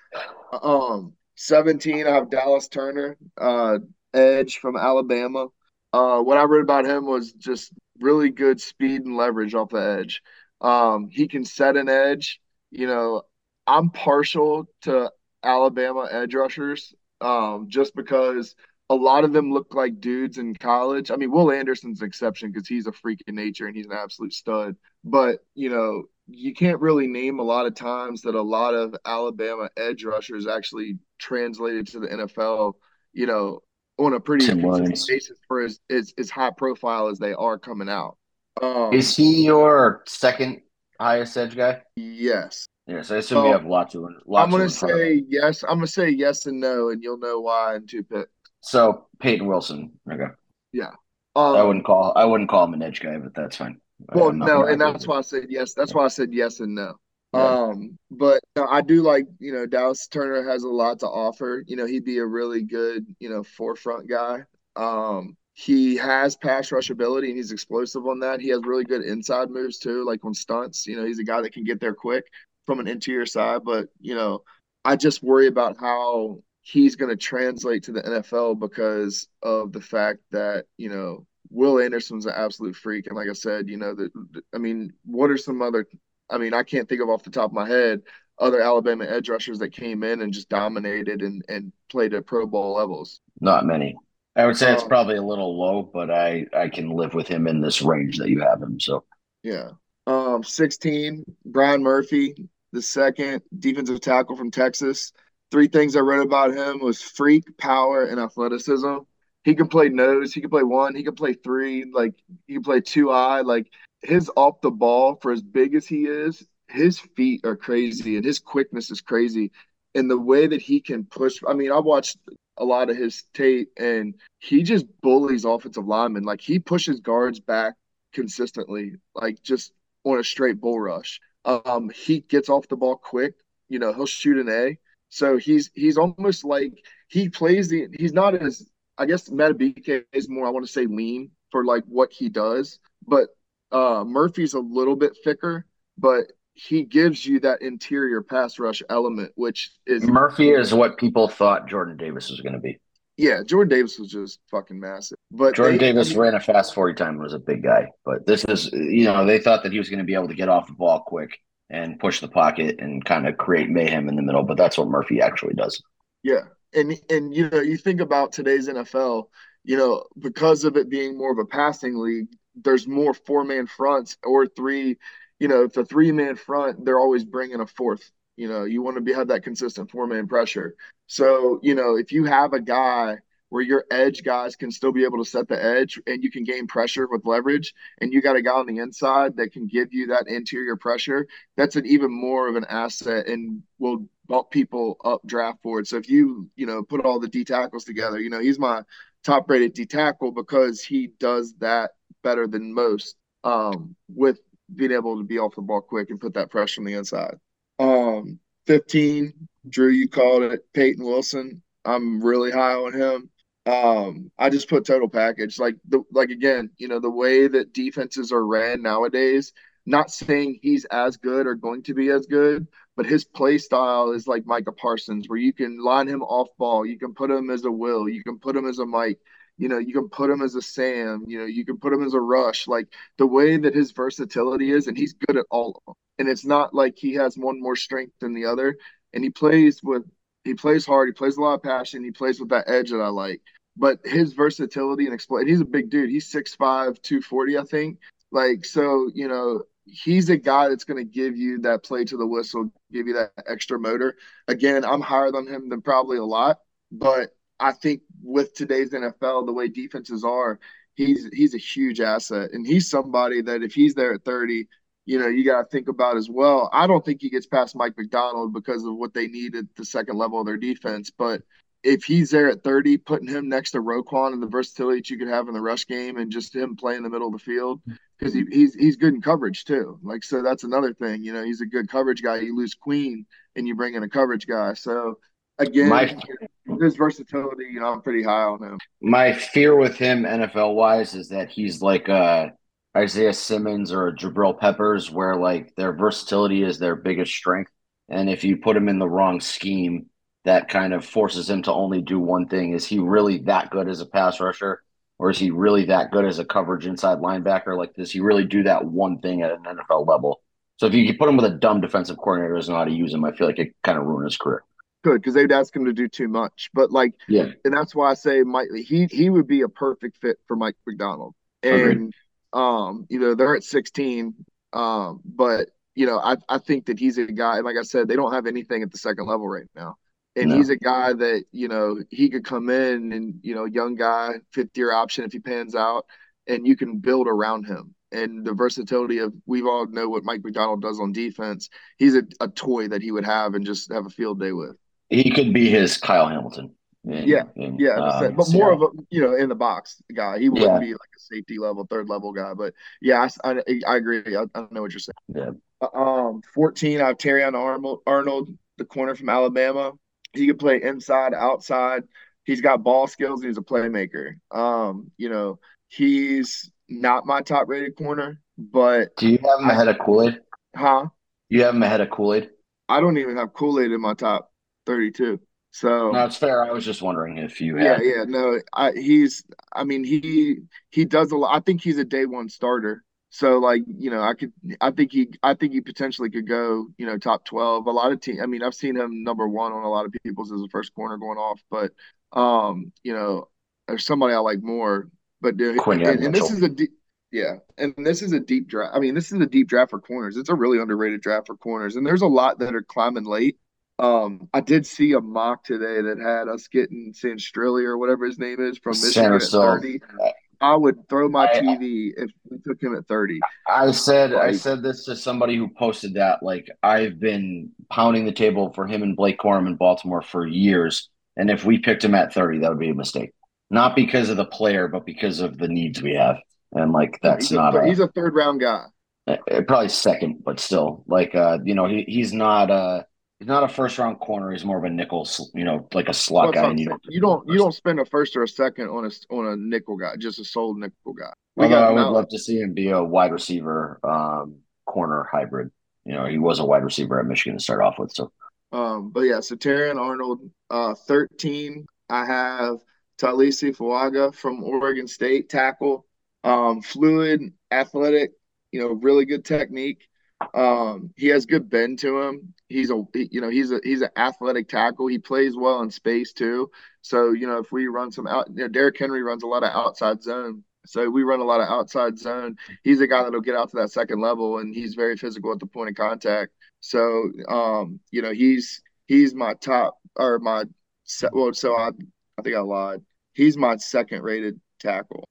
17, I have Dallas Turner, edge from Alabama. What I read about him was just really good speed and leverage off the edge. He can set an edge. I'm partial to Alabama edge rushers just because a lot of them look like dudes in college. I mean, Will Anderson's an exception because he's a freak in nature and he's an absolute stud. But, you can't really name a lot of times that a lot of Alabama edge rushers actually translated to the NFL, on a pretty consistent basis for as high profile as they are coming out. Is he your second highest edge guy? Yes. Yes, I assume you have lots of. I'm going to say yes. I'm going to say yes and no, and you'll know why in 2 picks. So Peyton Wilson. Okay. Yeah. I wouldn't call him an edge guy, but that's fine. Well, no, and that's why I said yes. That's why I said yes and no. Yeah. But I do like, Dallas Turner has a lot to offer. He'd be a really good, forefront guy. He has pass rush ability and he's explosive on that. He has really good inside moves too, like on stunts. He's a guy that can get there quick from an interior side. But, I just worry about how he's going to translate to the NFL because of the fact that, Will Anderson's an absolute freak. And like I said, what are some other – I can't think of off the top of my head other Alabama edge rushers that came in and just dominated and played at Pro Bowl levels. Not many. I would say it's probably a little low, but I can live with him in this range that you have him. So yeah. 16, Brian Murphy, the second defensive tackle from Texas. 3 things I read about him was freak, power, and athleticism. He can play nose. He can play 1. He can play 3. Like, he can play 2-eye. Like, his off the ball, for as big as he is, his feet are crazy, and his quickness is crazy. And the way that he can push – I watched a lot of his tape, and he just bullies offensive linemen. Like, he pushes guards back consistently. Like, just on a straight bull rush. He gets off the ball quick. He'll shoot an A. So he's almost like he's not as, I guess Madubuike is more, I want to say, lean for like what he does, but Murphy's a little bit thicker, but he gives you that interior pass rush element, which is Murphy is what people thought Jordan Davis was going to be. Yeah, Jordan Davis was just fucking massive. But Jordan Davis ran a fast 40 time and was a big guy. But this is, they thought that he was going to be able to get off the ball quick and push the pocket and kind of create mayhem in the middle. But that's what Murphy actually does. Yeah. And you think about today's NFL, because of it being more of a passing league, there's more 4-man fronts or 3. If a 3-man front, they're always bringing a 4th. You want to have that consistent 4-man pressure. So, if you have a guy where your edge guys can still be able to set the edge and you can gain pressure with leverage, and you got a guy on the inside that can give you that interior pressure, that's an even more of an asset and will bump people up draft board. So if you, put all the D tackles together, he's my top rated D tackle because he does that better than most with being able to be off the ball quick and put that pressure on the inside. 15, Drew, you called it, Peyton Wilson. I'm really high on him. I just put total package. Again, the way that defenses are ran nowadays, not saying he's as good or going to be as good, but his play style is like Micah Parsons, where you can line him off ball. You can put him as a Will. You can put him as a Mike. You can put him as a Sam. You can put him as a Rush. Like the way that his versatility is, and he's good at all of them. And it's not like he has one more strength than the other. And he plays hard. He plays a lot of passion. He plays with that edge that I like. But his versatility and he's a big dude. He's 6'5", 240, I think. He's a guy that's going to give you that play to the whistle, give you that extra motor. Again, I'm higher on him than probably a lot, but I think with today's NFL, the way defenses are, he's a huge asset. And he's somebody that if he's there at 30, you got to think about as well. I don't think he gets past Mike Macdonald because of what they need at the second level of their defense. But if he's there at 30, putting him next to Roquan and the versatility that you could have in the rush game and just him playing in the middle of the field, because he's good in coverage too. So that's another thing. He's a good coverage guy. You lose Queen and you bring in a coverage guy. So again, his versatility, I'm pretty high on him. My fear with him NFL-wise is that he's like Isaiah Simmons or Jabril Peppers, where like their versatility is their biggest strength. And if you put him in the wrong scheme, that kind of forces him to only do one thing. Is he really that good as a pass rusher? Or is he really that good as a coverage inside linebacker? Like, does he really do that one thing at an NFL level? So if you put him with a dumb defensive coordinator who doesn't know how to use him, I feel like it kind of ruined his career. Good, because they'd ask him to do too much. But and that's why I say he would be a perfect fit for Mike Macdonald. And they're at 16, but I think that he's a guy. Like I said, they don't have anything at the second level right now. And he's a guy that, he could come in and, young guy, 5th-year option if he pans out, and you can build around him. And the versatility of, we all know what Mike Macdonald does on defense. He's a toy that he would have and just have a field day with. He could be his Kyle Hamilton. But more of a, in the box guy. He wouldn't be like a safety level, 3rd level guy. But I agree. I know what you're saying. Yeah. 14, I have Terrion Arnold, the corner from Alabama. He can play inside, outside. He's got ball skills. And he's a playmaker. He's not my top rated corner, but do you have him ahead of Kool-Aid? Huh? You have him ahead of Kool-Aid? I don't even have Kool-Aid in my top 32. So no, it's fair. I was just wondering if you had. No, he does a lot. I think he's a day one starter. So I think he potentially could go, top 12. A lot of teams, I've seen him number 1 on a lot of people's as a first corner going off, but there's somebody I like more. But and this is this is a deep draft. This is a deep draft for corners. It's a really underrated draft for corners, and there's a lot that are climbing late. I did see a mock today that had us getting Sanstrilli or whatever his name is from Michigan at 30. I would throw my TV if we took him at 30. I said this to somebody who posted that. Like, I've been pounding the table for him and Blake Corum in Baltimore for years, and if we picked him at 30, that would be a mistake. Not because of the player, but because of the needs we have. And that's he's a 3rd round guy. Probably second, but still, like he's not a first round corner. He's more of a nickel, like a slot guy. And you don't spend a first or a second on a nickel guy, just a sole nickel guy. Although I would love to see him be a wide receiver, corner hybrid. He was a wide receiver at Michigan to start off with. So, but yeah, so Terrion Arnold, 13. I have Talisi Fuaga from Oregon State, tackle, fluid, athletic, really good technique. He has good bend to him. He's an athletic tackle. He plays well in space too. So, if we run some out, Derrick Henry runs a lot of outside zone. So we run a lot of outside zone. He's a guy that'll get out to that second level, and he's very physical at the point of contact. So, he's my top or my well. So I think I lied. He's my second rated tackle.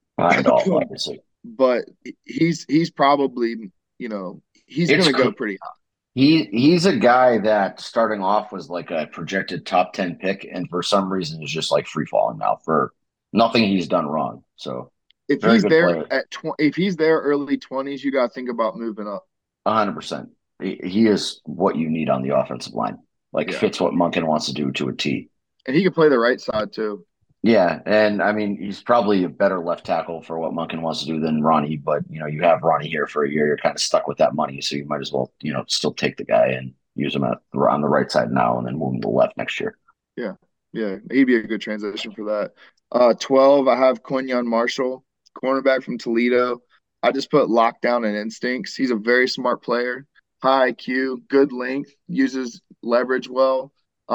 But he's probably he's going to go pretty high. He's a guy that starting off was like a projected top 10 pick, and for some reason is just like free falling now for nothing he's done wrong. So if he's there if he's there early 20s, you got to think about moving up. 100%. He is what you need on the offensive line. Fits what Monken wants to do to a T. And he can play the right side too. Yeah, and I mean he's probably a better left tackle for what Monken wants to do than Ronnie. But you have Ronnie here for a year. You're kind of stuck with that money, so you might as well still take the guy and use him on the right side now, and then move him to the left next year. Yeah, he'd be a good transition for that. 12, I have Quinyon Marshall, cornerback from Toledo. I just put lockdown and instincts. He's a very smart player, high IQ, good length, uses leverage well.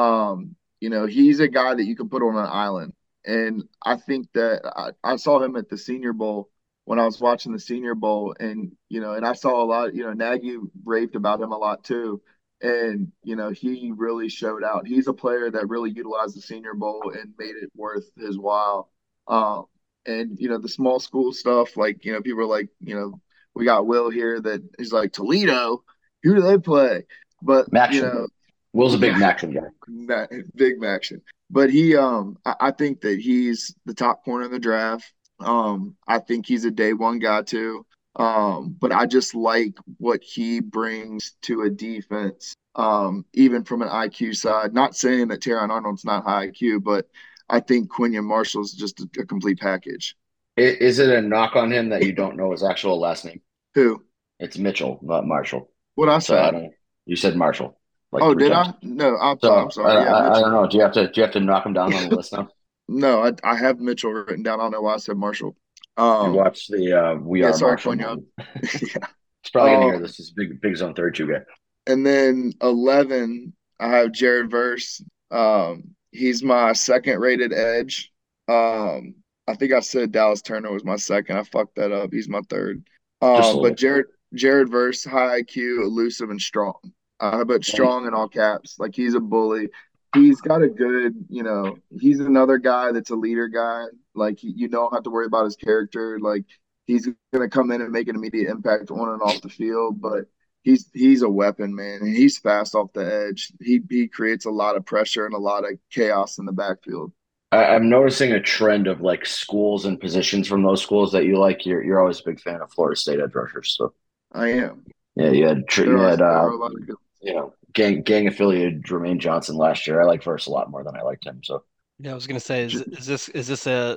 He's a guy that you can put on an island. And I think that I saw him at the Senior Bowl when I was watching the Senior Bowl, and I saw a lot. Nagy raved about him a lot too, and he really showed out. He's a player that really utilized the Senior Bowl and made it worth his while. And the small school stuff, people are like, we got Will here that he's like Toledo. Who do they play? But Will's a big Maction guy. Big Maction. But he, I think that he's the top corner in the draft. I think he's a day one guy too. But I just like what he brings to a defense, even from an IQ side. Not saying that Terrion Arnold's not high IQ, but I think Quinyon Marshall's just a complete package. Is it a knock on him that you don't know his actual last name? Who? It's Mitchell, not Marshall. What I said? You said Marshall. Did I? No, I'm sorry. I don't know. Do you have to knock him down on the list now? No, I have Mitchell written down. I don't know why I said Marshall. You watched the We Are Marshall. Yeah. It's probably gonna hear this. Is big zone 32 guy. And then 11, I have Jared Verse. He's my second rated edge. I think I said Dallas Turner was my second. I fucked that up. He's my third. But Jared Verse, high IQ, elusive, and strong. But strong in all caps. He's a bully. He's got a good, he's another guy that's a leader guy. You don't have to worry about his character. He's going to come in and make an immediate impact on and off the field. But he's a weapon, man. And he's fast off the edge. He creates a lot of pressure and a lot of chaos in the backfield. I'm noticing a trend of schools and positions from those schools that you like. You're always a big fan of Florida State edge rushers. So I am. Yeah, you had gang affiliated Jermaine Johnson last year. I like Verse a lot more than I liked him. So yeah, I was gonna say, is this a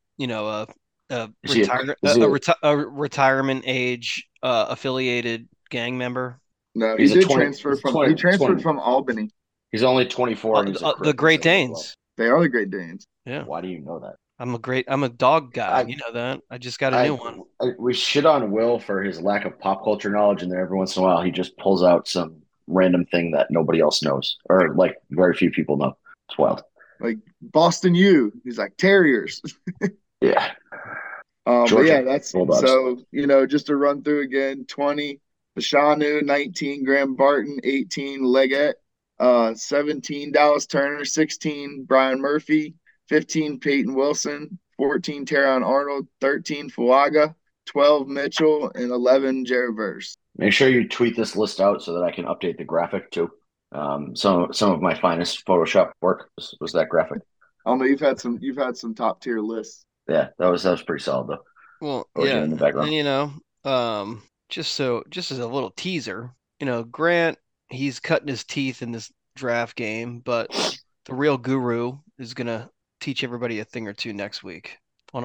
retirement age affiliated gang member? No, he transferred from Albany. He's only 24. The Great Danes. They are the Great Danes. Yeah. Why do you know that? I'm a dog guy. You know that. I just got a new one. We shit on Will for his lack of pop culture knowledge, and then every once in a while he just pulls out some random thing that nobody else knows, or very few people know. It's wild. Boston U. He's like Terriers. Yeah. But yeah, that's Bulldogs. So just to run through again: 20, Fashanu, 19, Graham Barton, 18, Leggett, 17, Dallas Turner, 16, Brian Murphy, 15, Peyton Wilson, 14, Terrion Arnold, 13, Fuaga, 12, Mitchell, and 11, Jared Verse. Make sure you tweet this list out so that I can update the graphic too. Some of my finest Photoshop work was that graphic. I don't know. You've had some top tier lists. Yeah, that was pretty solid though. Well, yeah, in the background. And, just as a little teaser, Grant, he's cutting his teeth in this draft game, but the real guru is gonna teach everybody a thing or two next week on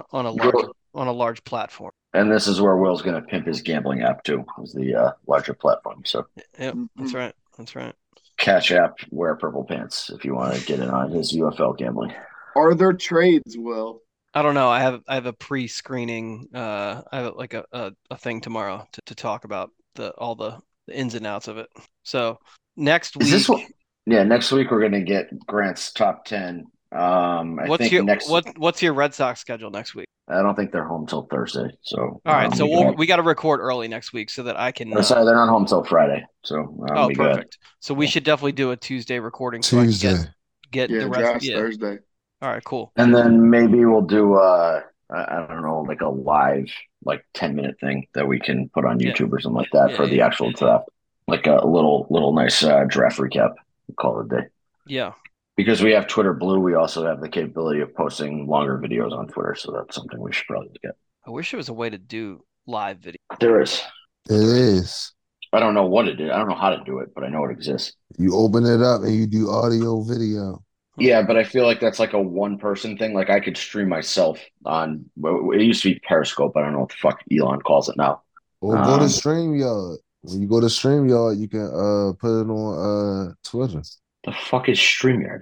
a large platform. And this is where Will's gonna pimp his gambling app too, is the larger platform. So yep, that's right. Cash App, wear purple pants if you want to get in on his UFL gambling. Are there trades, Will? I don't know. I have a pre-screening. I have like a thing tomorrow to talk about all the ins and outs of it. So next week. Next week we're gonna get Grant's top 10. What's your Red Sox schedule next week? I don't think they're home till Thursday. So all right, so we got to record early next week so that I can. Sorry, they're not home till Friday. So perfect. Good. So we should definitely do a Tuesday recording. Tuesday. So get the rest. Thursday. All right, cool. And then maybe we'll do I don't know, like a live 10-minute thing that we can put on YouTube or something like that for the actual draft, like a little nice draft recap. We'll call it a day. Yeah. Because we have Twitter Blue, we also have the capability of posting longer videos on Twitter, so that's something we should probably get. I wish there was a way to do live video. There is. It is. I don't know what it is. I don't know how to do it, but I know it exists. You open it up and you do audio, video. Yeah, but I feel like that's like a one-person thing. Like I could stream myself on. It used to be Periscope. I don't know what the fuck Elon calls it now. Or go to StreamYard. When you go to StreamYard, you can put it on Twitter. The fuck is StreamYard?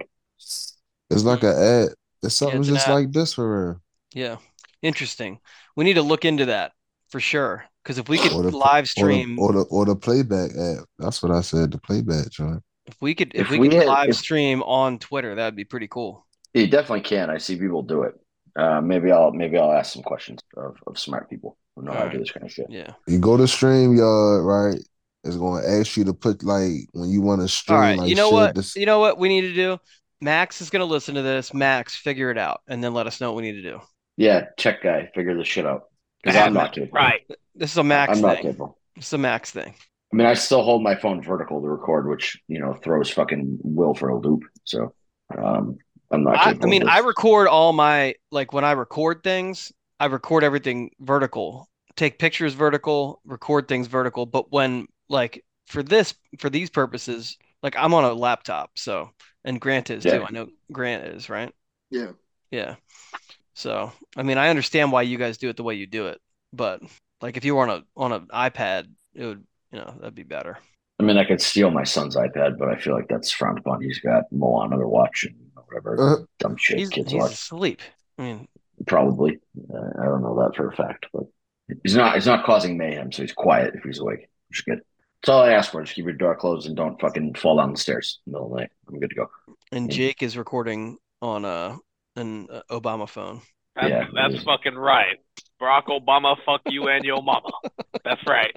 It's like an ad. It's something just like this for real. Yeah, interesting. We need to look into that for sure. Because if we could live stream or the playback app, that's what I said. The playback joint. If we could live stream on Twitter, that'd be pretty cool. You definitely can. I see people do it. Maybe I'll ask some questions of smart people who know how to do this kind of shit. Yeah. You go to StreamYard, right? It's going to ask you to put when you want to stream. All right. You know what we need to do? Max is going to listen to this. Max, figure it out, and then let us know what we need to do. Yeah, check guy, figure this shit out. Because I'm not capable. Right. This is a Max thing. I'm not capable. It's a Max thing. I mean, I still hold my phone vertical to record, which throws fucking Will for a loop. So I'm not capable. I mean, I record all my when I record things, I record everything vertical. Take pictures vertical, record things vertical. But when for these purposes, I'm on a laptop. So and Grant is too. I know Grant is, right? Yeah. Yeah. So I mean, I understand why you guys do it the way you do it, but if you were on an iPad, it would. That'd be better. I mean, I could steal my son's iPad, but I feel like that's frowned upon. He's got Moana to watch and whatever dumb shit kids watch. He's asleep. I mean, probably. I don't know that for a fact, but he's not causing mayhem, so he's quiet if he's awake. Which is good. That's all I ask for. Just keep your door closed and don't fucking fall down the stairs in the middle of the night. I'm good to go. And Jake is recording on an Obama phone. That's fucking right. Barack Obama, fuck you and your mama. That's right.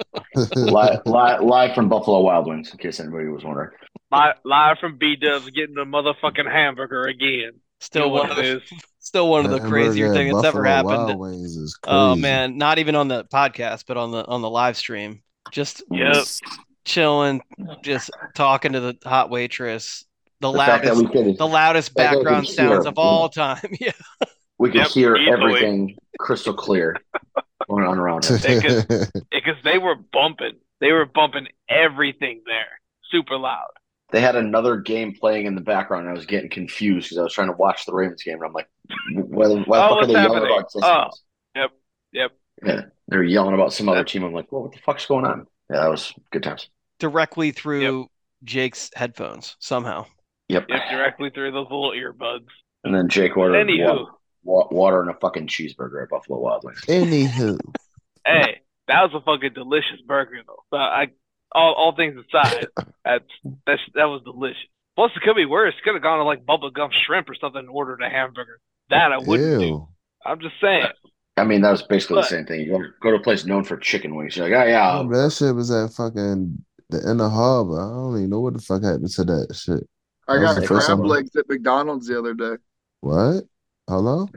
Live from Buffalo Wild Wings, in case anybody was wondering. Live from B-Dubs getting the motherfucking hamburger again. Still one of the crazier things that's ever happened. Oh man, not even on the podcast, but on the live stream. Just chilling, just talking to the hot waitress. The loudest background sounds of all time. Yeah. We could hear everything crystal clear going on around us. Because they were bumping. They were bumping everything there. Super loud. They had another game playing in the background, and I was getting confused because I was trying to watch the Ravens game, and I'm like, why the fuck are they yelling about this? Yep. Yeah, they were yelling about some other team. I'm like, well, what the fuck's going on? Yeah, that was good times. Directly through Jake's headphones, somehow. Yep, directly through those little earbuds. And then Jake ordered water and a fucking cheeseburger at Buffalo Wild Wings. Anywho. Hey, that was a fucking delicious burger, though. So all things aside, that was delicious. Plus, it could be worse. Could have gone to Bubba Gump Shrimp or something and ordered a hamburger. That I wouldn't do. I'm just saying. I mean, that was basically the same thing. You go to a place known for chicken wings. You're like, oh, yeah. That shit was at fucking the Inner Harbor. I don't even know what the fuck happened to that shit. I got crab legs at McDonald's the other day. What? Hello?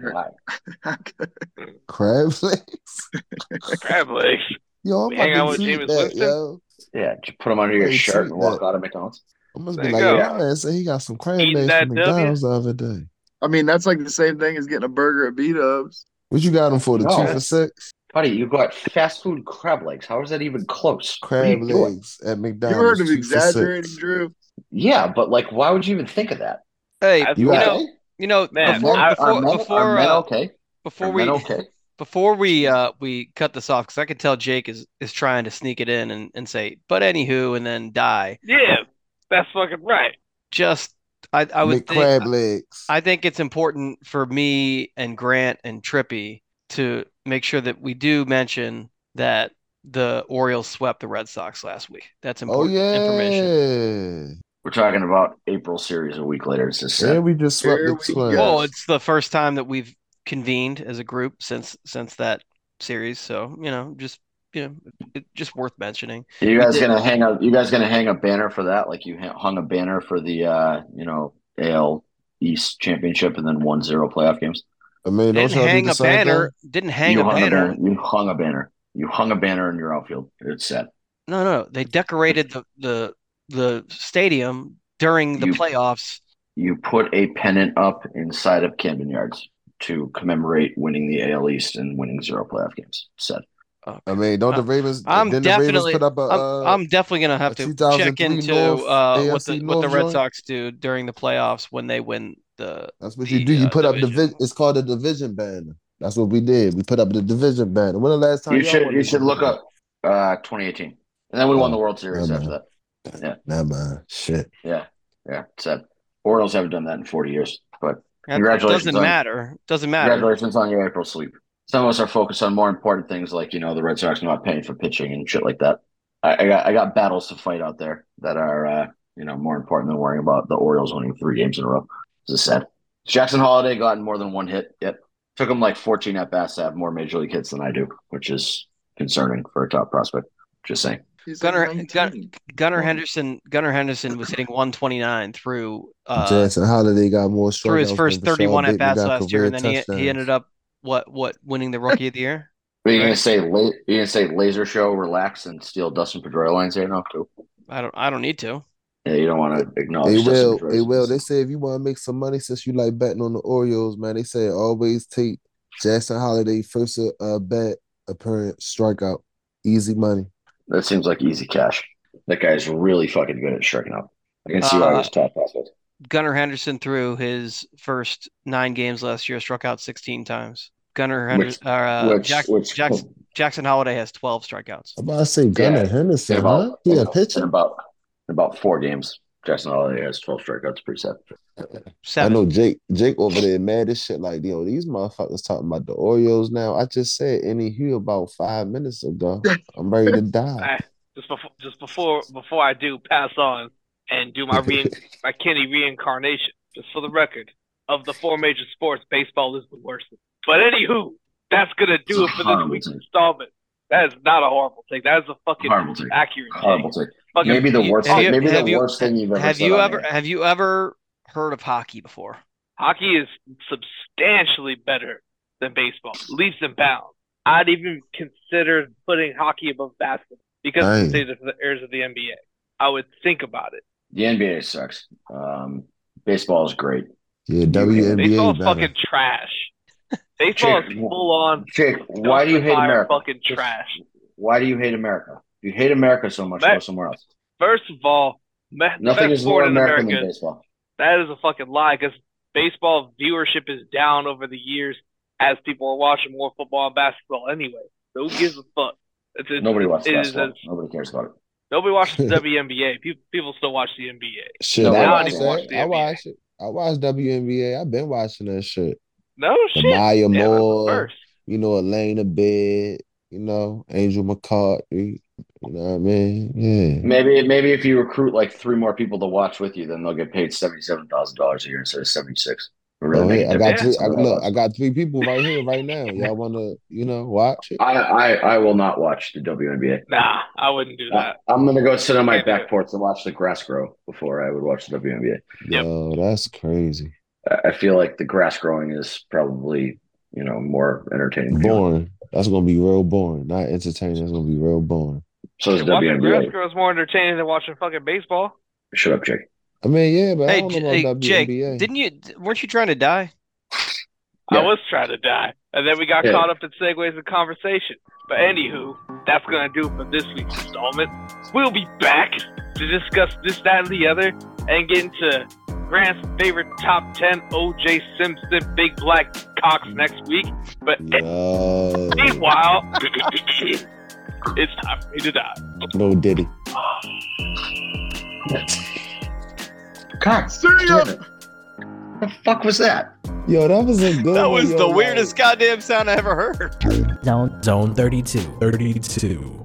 Crab legs? Crab legs. Yo, I'm hang out with James Winston? Yo. Yeah, just put them under your shirt and walk out of McDonald's. I must be like, man, so he got some crab legs from McDonald's the other day. I mean, that's like the same thing as getting a burger at B-Dubs. What you got them for, the 2 for $6? Buddy, you got fast food crab legs. How is that even close? Crab legs at McDonald's. You heard of exaggerating, Drew? Yeah, but like, why would you even think of that? Hey, you know, man, before we cut this off, because I can tell Jake is trying to sneak it in and say, but anywho, and then die. Yeah, that's fucking right. I would think crab legs. I think it's important for me and Grant and Trippy to make sure that we do mention that the Orioles swept the Red Sox last week. That's important information. We're talking about April series a week later. It's just we just swept the Twins. Well, it's the first time that we've convened as a group since that series. So it's just worth mentioning. Are you guys gonna hang a banner for that? Like you hung a banner for the AL East championship and then 1-0 playoff games. I mean, didn't hang a banner. Didn't hang a banner. You hung a banner. You hung a banner in your outfield. It's set. No. They decorated the stadium during the playoffs. You put a pennant up inside of Camden Yards to commemorate winning the AL East and winning 0 playoff games. Set. I mean, don't the Ravens? I'm definitely put up I'm definitely gonna have to check into what the Red Sox do during the playoffs when they win the. That's what you do. You put division. up division. It's called a division banner. That's what we did. We put up the division banner. When the last time you should look up 2018, and then we won the World Series after that. Yeah, nah, man, shit. Yeah. Sad. Orioles haven't done that in 40 years, but congratulations. Doesn't matter. Congratulations on your April sweep. Some of us are focused on more important things like, the Red Sox not paying for pitching and shit like that. I got battles to fight out there that are, more important than worrying about the Orioles winning 3 games in a row. As I said, Jackson Holiday gotten more than one hit. Yep. Took him like 14 at-bats to have more major league hits than I do, which is concerning for a top prospect. Just saying. Gunnar Henderson was hitting 129 through Jackson Holiday got more through his first 31 at-bats last year, and then he ended up winning the Rookie of the Year. Are you gonna say laser show, relax, and steal Dustin Pedroia lines here now too? I don't need to. Yeah, you don't want to acknowledge. They will. They say if you want to make some money, since you like betting on the Orioles, man, they say always take Jackson Holiday first bet appearance strikeout, easy money. That seems like easy cash. That guy's really fucking good at striking out. I can see why he's top prospect. Gunnar Henderson through his first 9 games last year struck out 16 times. Jackson Holiday has 12 strikeouts. I'm about to say Gunnar Henderson, a pitcher. In about 4 games, Jackson Holiday has 12 strikeouts. Pretty sad. 7. I know Jake over there mad as shit. Like, these motherfuckers talking about the Orioles now. I just said Hugh about 5 minutes ago. I'm ready to die. Just before I do pass on and do my Kenny reincarnation, just for the record, of the 4 major sports, baseball is the worst. But anywho, that's gonna do it for this week's installment. That is not a horrible take. That is a fucking accurate take. Maybe the worst thing you've ever said. Have you ever heard of hockey before? Hockey is substantially better than baseball, leaps and bounds. I'd even consider putting hockey above basketball because of the errors of the NBA. I would think about it. The NBA sucks. Baseball is great. Yeah, WNBA. Baseball is fucking trash. Baseball is full on. Jake, why do you hate America? Fucking trash. Why do you hate America? You hate America so much. Go somewhere else. First of all, nothing is more American than baseball. That is a fucking lie because baseball viewership is down over the years as people are watching more football and basketball anyway. So who gives a fuck? Nobody watches basketball. Nobody cares about it. Nobody watches the WNBA. People still watch the NBA. Shit, I watch it. I watch WNBA. I've been watching that shit. No shit. Maya Moore, Elena Bed, Angel McCarthy. You know what I mean? Yeah. Maybe if you recruit like 3 more people to watch with you, then they'll get paid $77,000 a year instead of $76,000. Really I got 3 people right here, right now. Y'all want to, watch it? I will not watch the WNBA. Nah, I wouldn't do that. I'm gonna go sit on my back porch and watch the grass grow before I would watch the WNBA. Yo, that's crazy. I feel like the grass growing is probably, more entertaining. Boring. That's gonna be real boring. Not entertaining. That's gonna be real boring. So is watching WNBA. Grass grow is more entertaining than watching fucking baseball. Shut up, Jake. I mean, yeah, but I don't know about Jake, WNBA. weren't you trying to die? Yeah. I was trying to die. And then we got caught up in segues and conversation. But anywho, that's going to do it for this week's installment. We'll be back to discuss this, that, and the other, and get into Grant's favorite top 10 O.J. Simpson big black cocks next week. But meanwhile, it's time for me to die. No Diddy. Cock. The fuck was that? Yo, that was a good. That was the weirdest goddamn sound I ever heard. Zone 32.